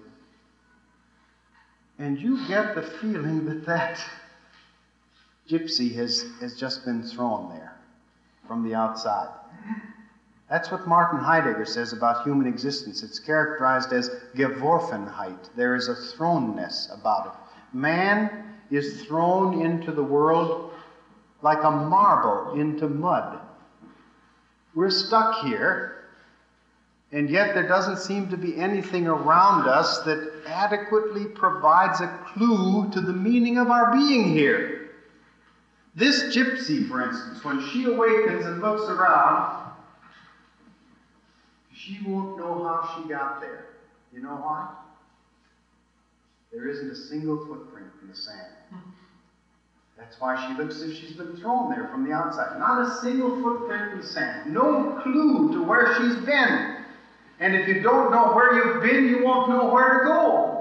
and you get the feeling that that gypsy has, has just been thrown there from the outside. That's what Martin Heidegger says about human existence. It's characterized as Geworfenheit. There is a thrownness about it. Man is thrown into the world like a marble into mud. We're stuck here, and yet there doesn't seem to be anything around us that adequately provides a clue to the meaning of our being here. This gypsy, for instance, when she awakens and looks around, she won't know how she got there. You know why? There isn't a single footprint in the sand. That's why she looks as if she's been thrown there from the outside. Not a single footprint in the sand. No clue to where she's been. And if you don't know where you've been, you won't know where to go.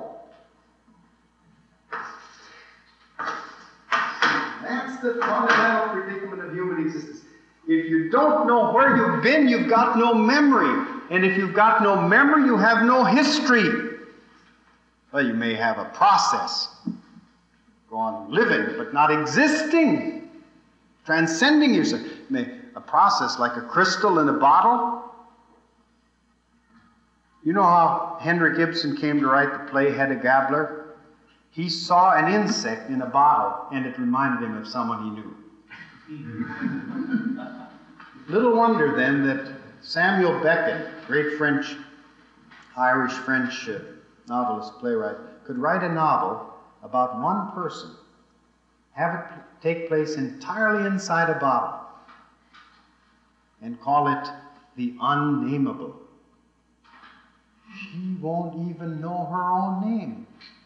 That's the fundamental predicament of human existence. If you don't know where you've been, you've got no memory. And if you've got no memory, you have no history. Well, you may have a process. Go on living, but not existing. Transcending yourself. A process like a crystal in a bottle. You know how Henrik Ibsen came to write the play Hedda Gabler? He saw an insect in a bottle, and it reminded him of someone he knew. Little wonder, then, that Samuel Beckett, great French, Irish-French uh, novelist, playwright, could write a novel about one person, have it take place entirely inside a bottle, and call it The Unnameable. She won't even know her own name.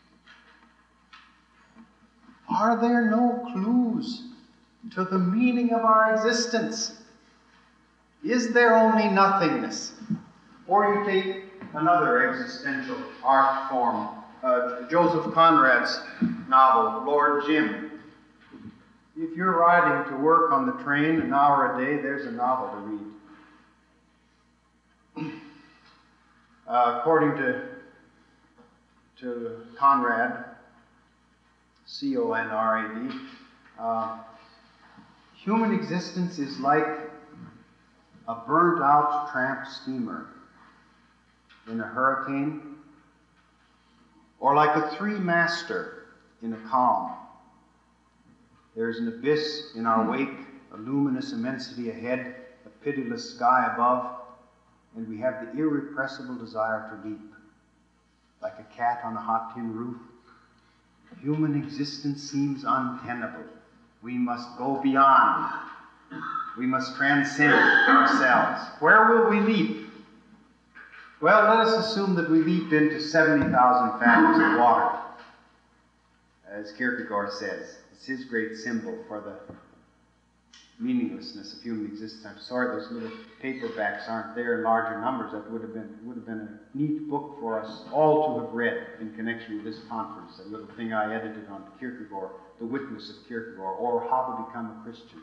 Are there no clues to the meaning of our existence? Is there only nothingness? Or you take another existential art form, uh, Joseph Conrad's novel, Lord Jim. If you're riding to work on the train an hour a day, there's a novel to read. Uh, according to, to Conrad, C O N R A D, uh, human existence is like a burnt-out tramp steamer in a hurricane, or like a three-master in a calm. There's an abyss in our wake, a luminous immensity ahead, a pitiless sky above, and we have the irrepressible desire to leap, like a cat on a hot tin roof. Human existence seems untenable. We must go beyond. We must transcend ourselves. Where will we leap? Well, let us assume that we leap into seventy thousand fathoms of water. As Kierkegaard says, it's his great symbol for the meaninglessness of human existence. I'm sorry those little paperbacks aren't there in larger numbers. That would have been would have been a neat book for us all to have read in connection with this conference. A little thing I edited on Kierkegaard, The Witness of Kierkegaard, or How to Become a Christian.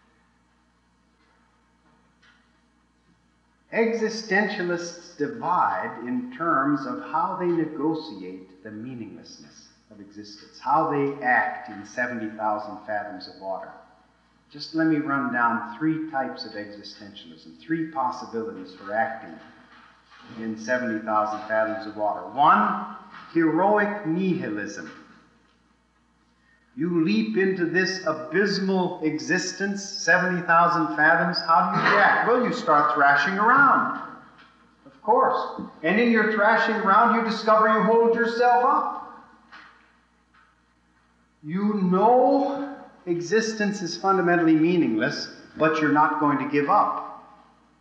Existentialists divide in terms of how they negotiate the meaninglessness of existence, how they act in seventy thousand fathoms of water. Just let me run down three types of existentialism, three possibilities for acting in seventy thousand fathoms of water. One, heroic nihilism. You leap into this abysmal existence, seventy thousand fathoms, how do you react? Well, you start thrashing around, of course. And in your thrashing around, you discover you hold yourself up. You know existence is fundamentally meaningless, but you're not going to give up.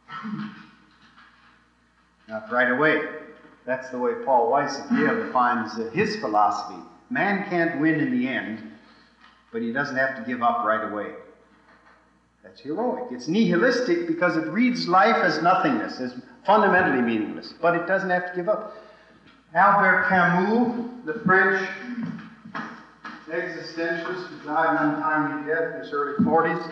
Not right away. That's the way Paul Weiss of Yale defines uh, his philosophy. Man can't win in the end, but he doesn't have to give up right away. That's heroic. It's nihilistic because it reads life as nothingness, as fundamentally meaningless, but it doesn't have to give up. Albert Camus, the French existentialist who died an untimely death in his early forties,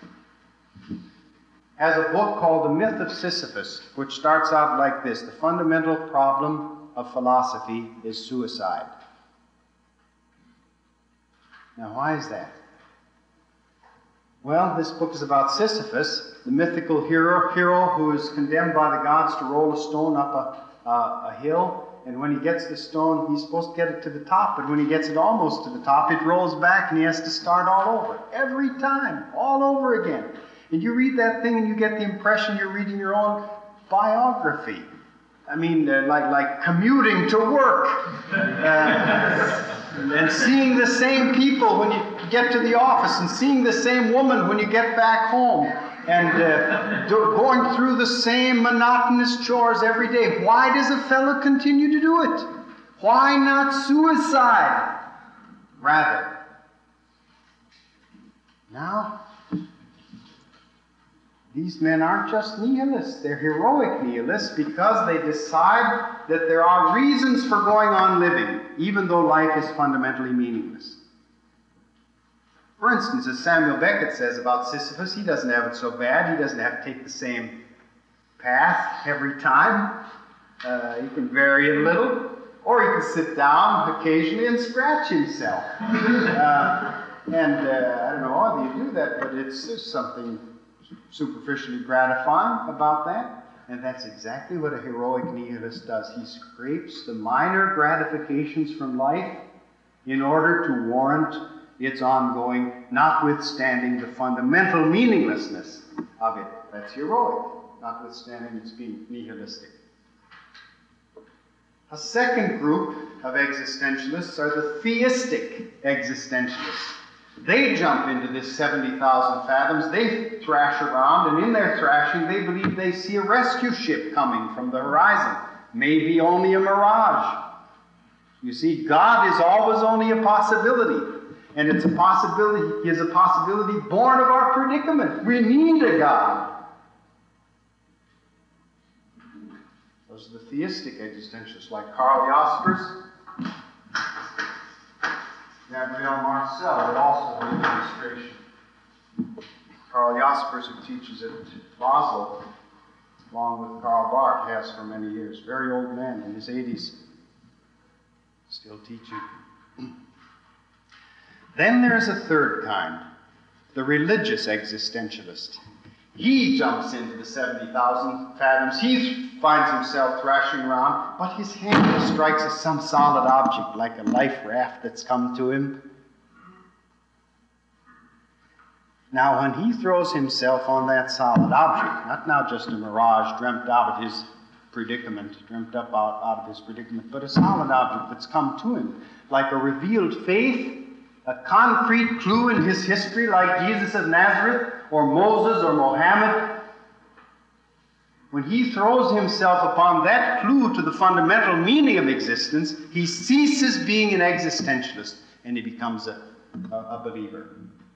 has a book called The Myth of Sisyphus, which starts out like this: the fundamental problem of philosophy is suicide. Now, why is that? Well, this book is about Sisyphus, the mythical hero, hero who is condemned by the gods to roll a stone up a, uh, a hill. And when he gets the stone, he's supposed to get it to the top. But when he gets it almost to the top, it rolls back and he has to start all over. Every time. All over again. And you read that thing and you get the impression you're reading your own biography. I mean, uh, like, like commuting to work. Uh, and seeing the same people when you get to the office. And seeing the same woman when you get back home. And uh, do, going through the same monotonous chores every day. Why does a fellow continue to do it? Why not suicide? Rather. Now, these men aren't just nihilists. They're heroic nihilists because they decide that there are reasons for going on living, even though life is fundamentally meaningless. For instance, as Samuel Beckett says about Sisyphus, he doesn't have it so bad. He doesn't have to take the same path every time. Uh, he can vary it a little. Or he can sit down occasionally and scratch himself. Uh, and uh, I don't know whether you do that, but it's there's something superficially gratifying about that. And that's exactly what a heroic nihilist does. He scrapes the minor gratifications from life in order to warrant its ongoing, notwithstanding the fundamental meaninglessness of it. That's heroic, notwithstanding its being nihilistic. A second group of existentialists are the theistic existentialists. They jump into this seventy thousand fathoms, they thrash around, and in their thrashing they believe they see a rescue ship coming from the horizon. Maybe only a mirage. You see, God is always only a possibility. And it's a possibility, he is a possibility born of our predicament. We need a God. Those are the theistic existentialists like Karl Jaspers, Gabriel Marcel would also be an illustration. Karl Jaspers, who teaches at Basel, along with Karl Barth, has for many years. Very old man in his eighties, still teaching. Then there's a third kind, the religious existentialist. He jumps into the seventy thousand fathoms. He finds himself thrashing around, but his hand strikes at some solid object, like a life raft that's come to him. Now, when he throws himself on that solid object, not now just a mirage dreamt out of his predicament, dreamt up out, out of his predicament, but a solid object that's come to him, like a revealed faith, a concrete clue in his history, like Jesus of Nazareth, or Moses, or Mohammed. when he throws himself upon that clue to the fundamental meaning of existence, he ceases being an existentialist and he becomes a, a, a believer.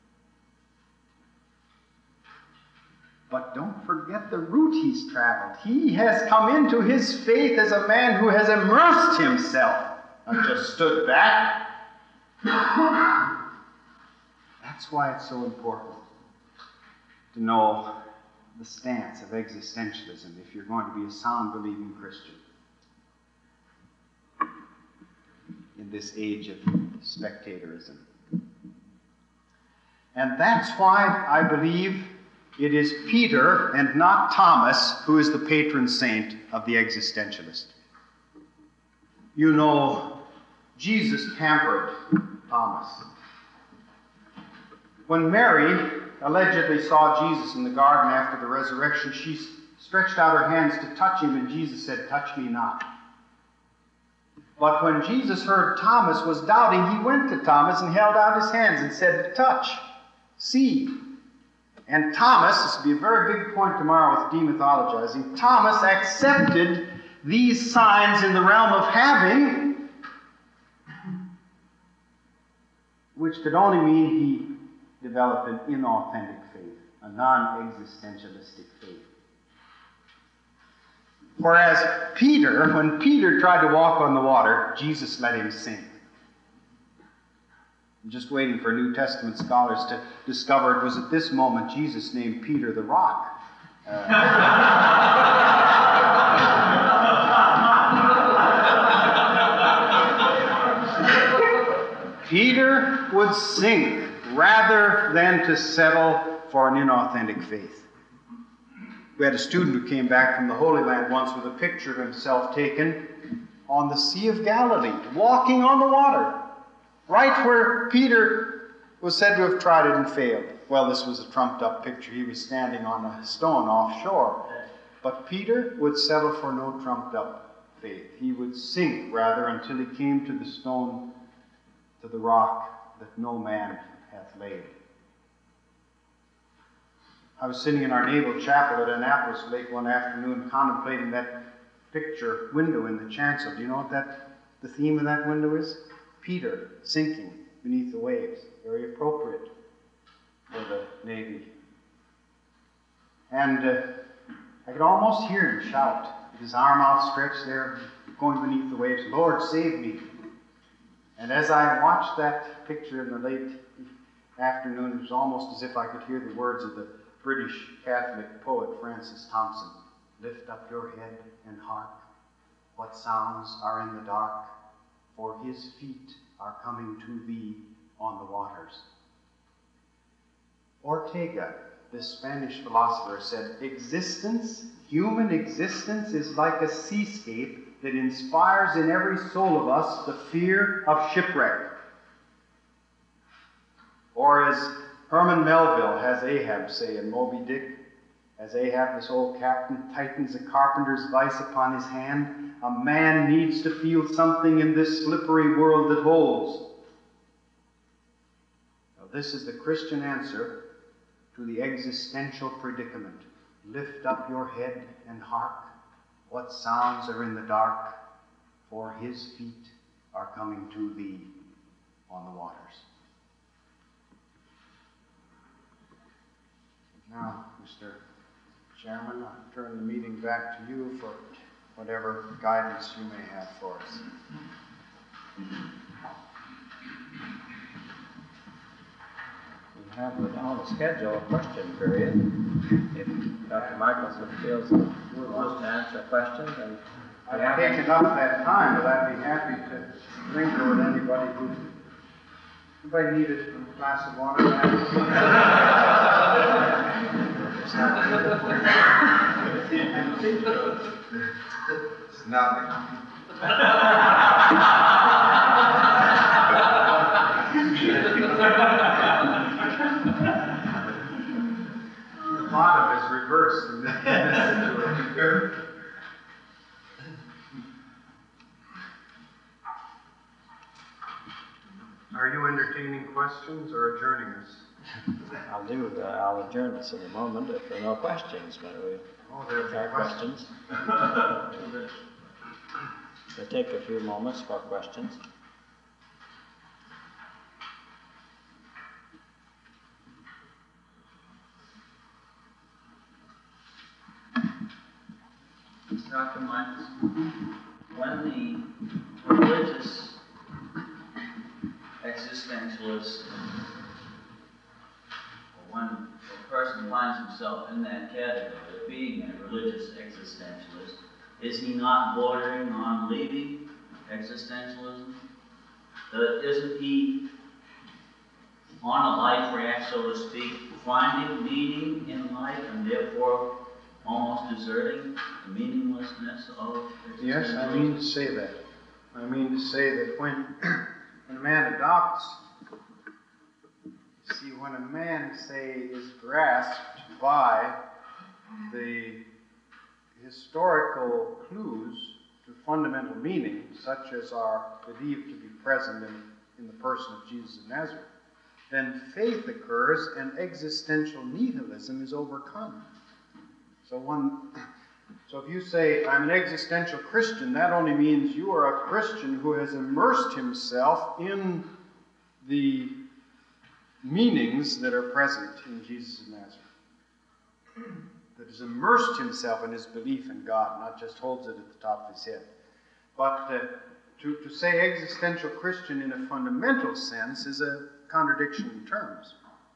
But don't forget the route he's traveled. He has come into his faith as a man who has immersed himself, not just stood back. That's why it's so important to know the stance of existentialism if you're going to be a sound believing Christian in this age of spectatorism. And that's why I believe it is Peter and not Thomas who is the patron saint of the existentialist. You know, Jesus pampered Thomas. When Mary allegedly saw Jesus in the garden after the resurrection, she stretched out her hands to touch him, and Jesus said, "Touch me not." But when Jesus heard Thomas was doubting, he went to Thomas and held out his hands and said, "Touch, see." And Thomas, this will be a very big point tomorrow with demythologizing, Thomas accepted these signs in the realm of having, which could only mean he developed an inauthentic faith, a non-existentialistic faith. Whereas Peter, when Peter tried to walk on the water, Jesus let him sink. I'm just waiting for New Testament scholars to discover it was at this moment Jesus named Peter the Rock. Uh, Peter would sink rather than to settle for an inauthentic faith. We had a student who came back from the Holy Land once with a picture of himself taken on the Sea of Galilee, walking on the water, right where Peter was said to have tried it and failed. Well, this was a trumped-up picture. He was standing on a stone offshore. But Peter would settle for no trumped-up faith. He would sink, rather, until he came to the stone, to the rock that no man hath laid. I was sitting in our naval chapel at Annapolis Lake one afternoon contemplating that picture window in the chancel. Do you know what that the theme of that window is? Peter sinking beneath the waves. Very appropriate for the Navy. And uh, I could almost hear him shout, with his arm outstretched there, going beneath the waves, "Lord, save me." And as I watched that picture in the late afternoon, it was almost as if I could hear the words of the British Catholic poet Francis Thompson. "Lift up your head and hark, what sounds are in the dark, for his feet are coming to thee on the waters." Ortega, this Spanish philosopher, said, "Existence, human existence, is like a seascape that inspires in every soul of us the fear of shipwreck." Or as Herman Melville has Ahab say in Moby Dick, as Ahab, this old captain, tightens a carpenter's vice upon his hand, "A man needs to feel something in this slippery world that holds." Now, this is the Christian answer to the existential predicament. Lift up your head and hark, what sounds are in the dark, for his feet are coming to thee on the waters. Now, Mister Chairman, I turn the meeting back to you for whatever guidance you may have for us. We have on the schedule a question period. If Doctor Michelson feels he wants to answer questions, and I've taken up that time, but I'd be happy to linger with anybody who. Anybody need a glass of water? It's nothing. The bottom is reversed in this situation. Are you entertaining questions or adjourning us? I'll do, uh, I'll adjourn this in a moment if there are no questions, but we Oh, there there are questions. We'll take a few moments for questions. Doctor Michaels, when the religious existentialist, or when a person finds himself in that category of being a religious existentialist, is he not bordering on leaving existentialism? Uh, isn't he on a life raft, so to speak, finding meaning in life and therefore almost deserting the meaninglessness of existentialism? Yes, I mean to say that. I mean to say that when, when a man adopts, see, when a man, say, is grasped by the historical clues to fundamental meaning, such as are believed to be present in, in the person of Jesus of Nazareth, then faith occurs and existential nihilism is overcome. So one, so if you say, I'm an existential Christian, that only means you are a Christian who has immersed himself in the meanings that are present in Jesus of Nazareth. That has immersed himself in his belief in God, not just holds it at the top of his head. But uh, to, to say existential Christian in a fundamental sense is a contradiction in terms.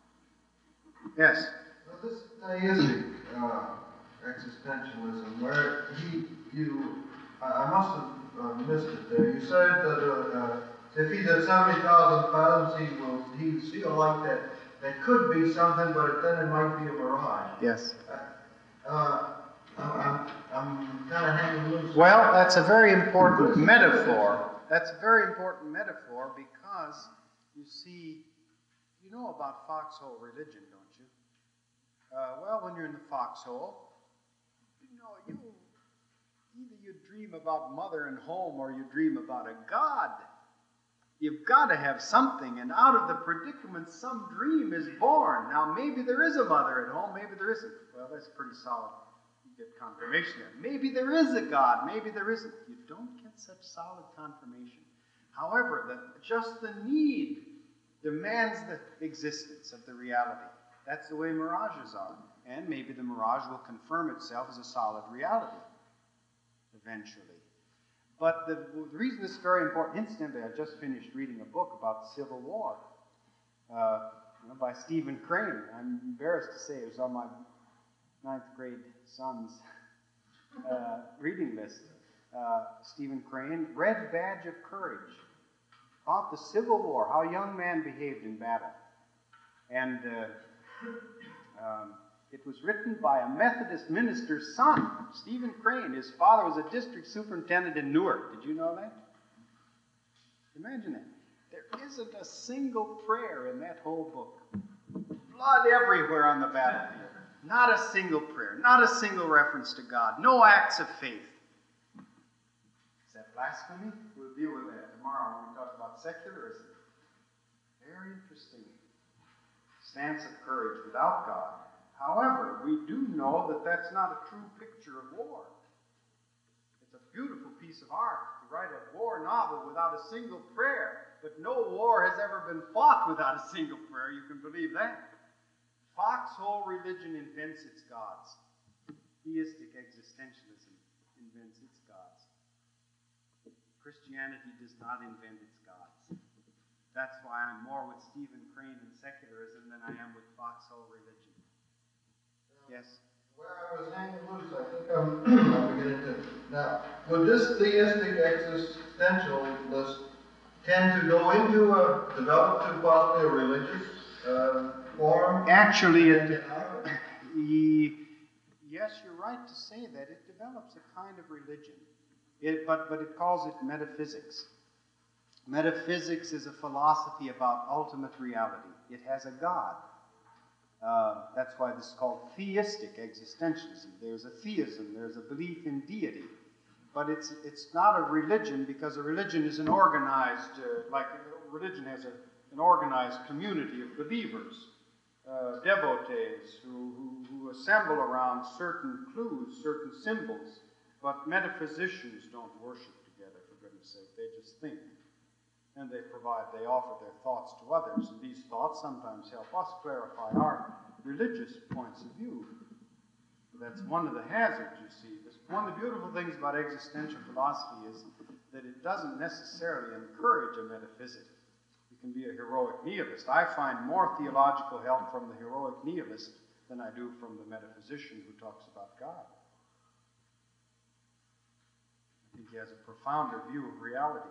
Yes? Well, this theistic uh, existentialism, where he, you, I, I must have uh, missed it there. You said that uh, uh, if he's at seventy thousand fathoms, he will he feel like that that could be something, but then it might be a mirage. Yes. Uh, uh, I'm, I'm kind of hanging loose. Well, that's a very important metaphor. That's a very important metaphor because, you see, you know about foxhole religion, don't you? Uh, well, when you're in the foxhole, you know, you either you dream about mother and home or you dream about a God. You've got to have something, and out of the predicament, some dream is born. Now, maybe there is a mother at home, maybe there isn't. Well, that's pretty solid. You get confirmation there. Maybe there is a God, maybe there isn't. You don't get such solid confirmation. However, the, just the need demands the existence of the reality. That's the way mirages are. And maybe the mirage will confirm itself as a solid reality eventually. But the, the reason this is very important, incidentally, I just finished reading a book about the Civil War uh, you know, by Stephen Crane. I'm embarrassed to say it was on my ninth grade son's uh, reading list. Uh, Stephen Crane, Red Badge of Courage, about the Civil War, how a young man behaved in battle. And uh, um, it was written by a Methodist minister's son, Stephen Crane. His father was a district superintendent in Newark. Did you know that? Imagine that. There isn't a single prayer in that whole book. Blood everywhere on the battlefield. Not a single prayer. Not a single reference to God. No acts of faith. Is that blasphemy? We'll deal with that tomorrow when we talk about secularism. Very interesting stance of courage without God. However, we do know that that's not a true picture of war. It's a beautiful piece of art to write a war novel without a single prayer, but no war has ever been fought without a single prayer. You can believe that. Foxhole religion invents its gods. Theistic existentialism invents its gods. Christianity does not invent its gods. That's why I'm more with Stephen Crane in secularism than I am with foxhole religion. Yes? Where I was hanging loose, I think I'm, I'm beginning to. Now, would this theistic existentialist tend to go into a, develop to possibly a religious uh, form? Actually, it, he, yes, you're right to say that. It develops a kind of religion, it, but, but it calls it metaphysics. Metaphysics is a philosophy about ultimate reality. It has a God. Uh, that's why this is called theistic existentialism. There's a theism, there's a belief in deity. But it's it's not a religion, because a religion is an organized, uh, like religion has a, an organized community of believers. uh, devotees who, who, who assemble around certain clues, certain symbols, but metaphysicians don't worship together, for goodness sake. They just think. And they provide, they offer their thoughts to others. And these thoughts sometimes help us clarify our religious points of view. That's one of the hazards, you see. One of the beautiful things about existential philosophy is that it doesn't necessarily encourage a metaphysic. You can be a heroic nihilist. I find more theological help from the heroic nihilist than I do from the metaphysician who talks about God. I think he has a profounder view of reality.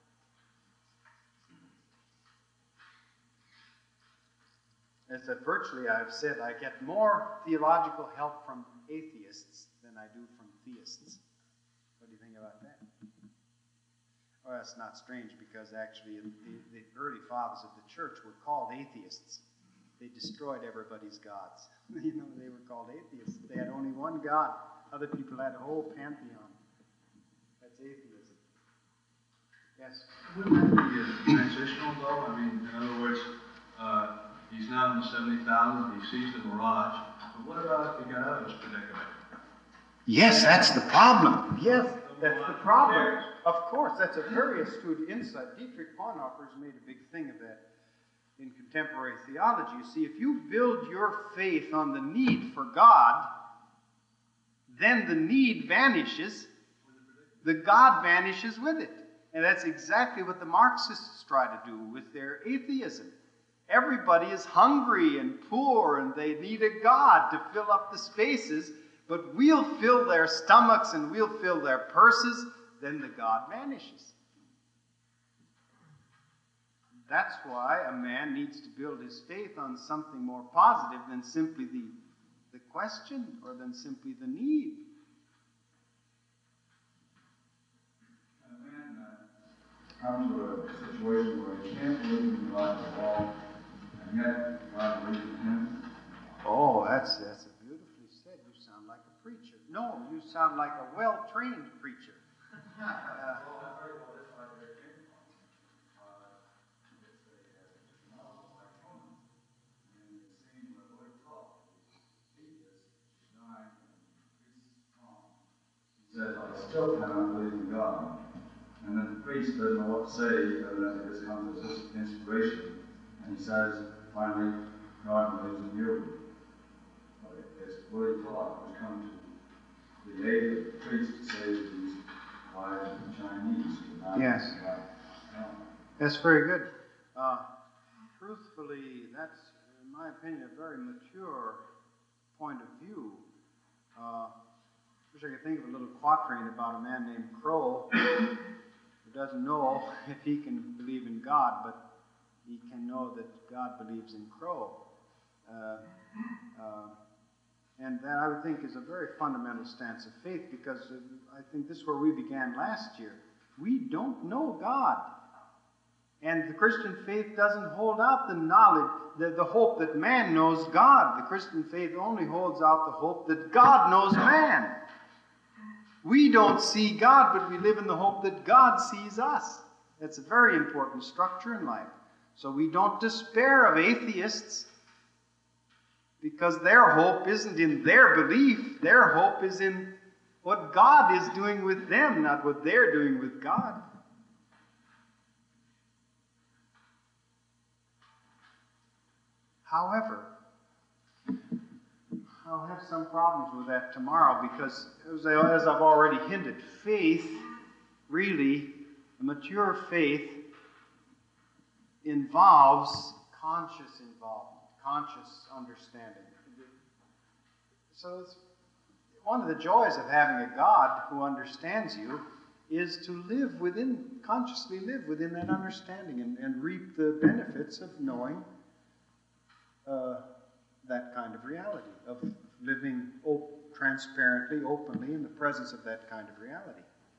As that virtually I've said, I get more theological help from atheists than I do from theists. What do you think about that? Well, that's not strange, because actually the, the early fathers of the church were called atheists. They destroyed everybody's gods. You know, they were called atheists. They had only one God. Other people had a whole pantheon. That's atheism. Yes? Wouldn't that be uh, transitional, though? I mean, in other words, uh, he's now in the seventy thousand, he sees the mirage. But what about if he got out of his predicament? Yes, that's the problem. Yes, that's the problem. Of course, that's a very astute insight. Dietrich Bonhoeffer has made a big thing of that in contemporary theology. You see, if you build your faith on the need for God, then the need vanishes, the God vanishes with it. And that's exactly what the Marxists try to do with their atheism. Everybody is hungry and poor, and they need a God to fill up the spaces, but we'll fill their stomachs and we'll fill their purses, then the God vanishes. That's why a man needs to build his faith on something more positive than simply the, the question or than simply the need. A man uh, comes to a situation where he can't believe in God at all, and yet God believes in him. Oh, that's, that's a beautifully said. You sound like a preacher. No, you sound like a well-trained preacher. Uh, He says, I still cannot believe in God. And then the priest doesn't know what to say, other than it just comes as this inspiration. And he says, finally, God believes in you. But it's what he taught, was come to the aid of the priest to save these wives of the Chinese. Yes. That's very good. Uh, truthfully, that's, in my opinion, a very mature point of view. Uh, I wish I could think of a little quatrain about a man named Crow who doesn't know if he can believe in God, but he can know that God believes in Crow. Uh, uh, and that, I would think, is a very fundamental stance of faith, because uh, I think this is where we began last year. We don't know God. And the Christian faith doesn't hold out the knowledge, the, the hope that man knows God. The Christian faith only holds out the hope that God knows man. We don't see God, but we live in the hope that God sees us. That's a very important structure in life. So we don't despair of atheists, because their hope isn't in their belief. Their hope is in what God is doing with them, not what they're doing with God. However, I'll have some problems with that tomorrow, because, as, I, as I've already hinted, faith, really, a mature faith, involves conscious involvement, conscious understanding. So it's, one of the joys of having a God who understands you is to live within, consciously live within that understanding and, and reap the benefits of knowing uh, that kind of reality, of living op- transparently, openly in the presence of that kind of reality.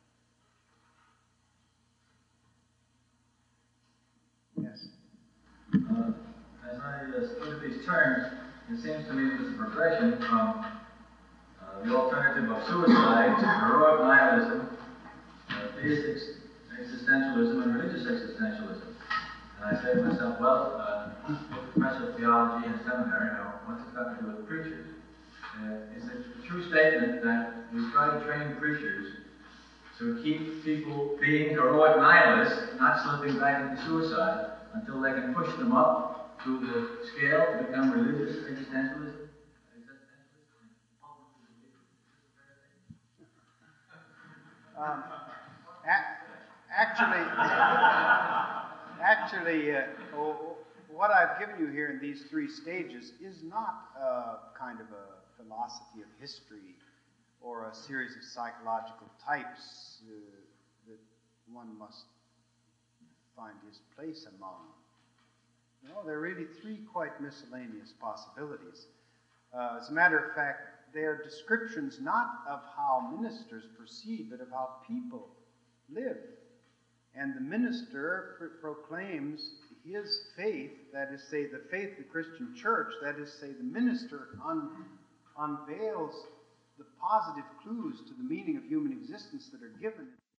Yes? Uh, as I uh, study these terms, it seems to me that there's a progression from uh, the alternative of suicide to heroic nihilism, uh, theistic existentialism, and religious existentialism. And I say to myself, well, uh, professor of theology in seminary. Now, what's it got to do with preachers? Uh, it's a true statement that we try to train preachers to keep people being heroic nihilists, not slipping back into suicide, until they can push them up to the scale to become religious existentialists. Um, a- actually, actually, uh, oh, what I've given you here in these three stages is not a kind of a philosophy of history or a series of psychological types uh, that one must find his place among. No, there are really three quite miscellaneous possibilities. Uh, as a matter of fact, they are descriptions not of how ministers proceed, but of how people live. And the minister pr- proclaims his faith, that is, say, the faith of the Christian church, that is, say, the minister un- unveils the positive clues to the meaning of human existence that are given.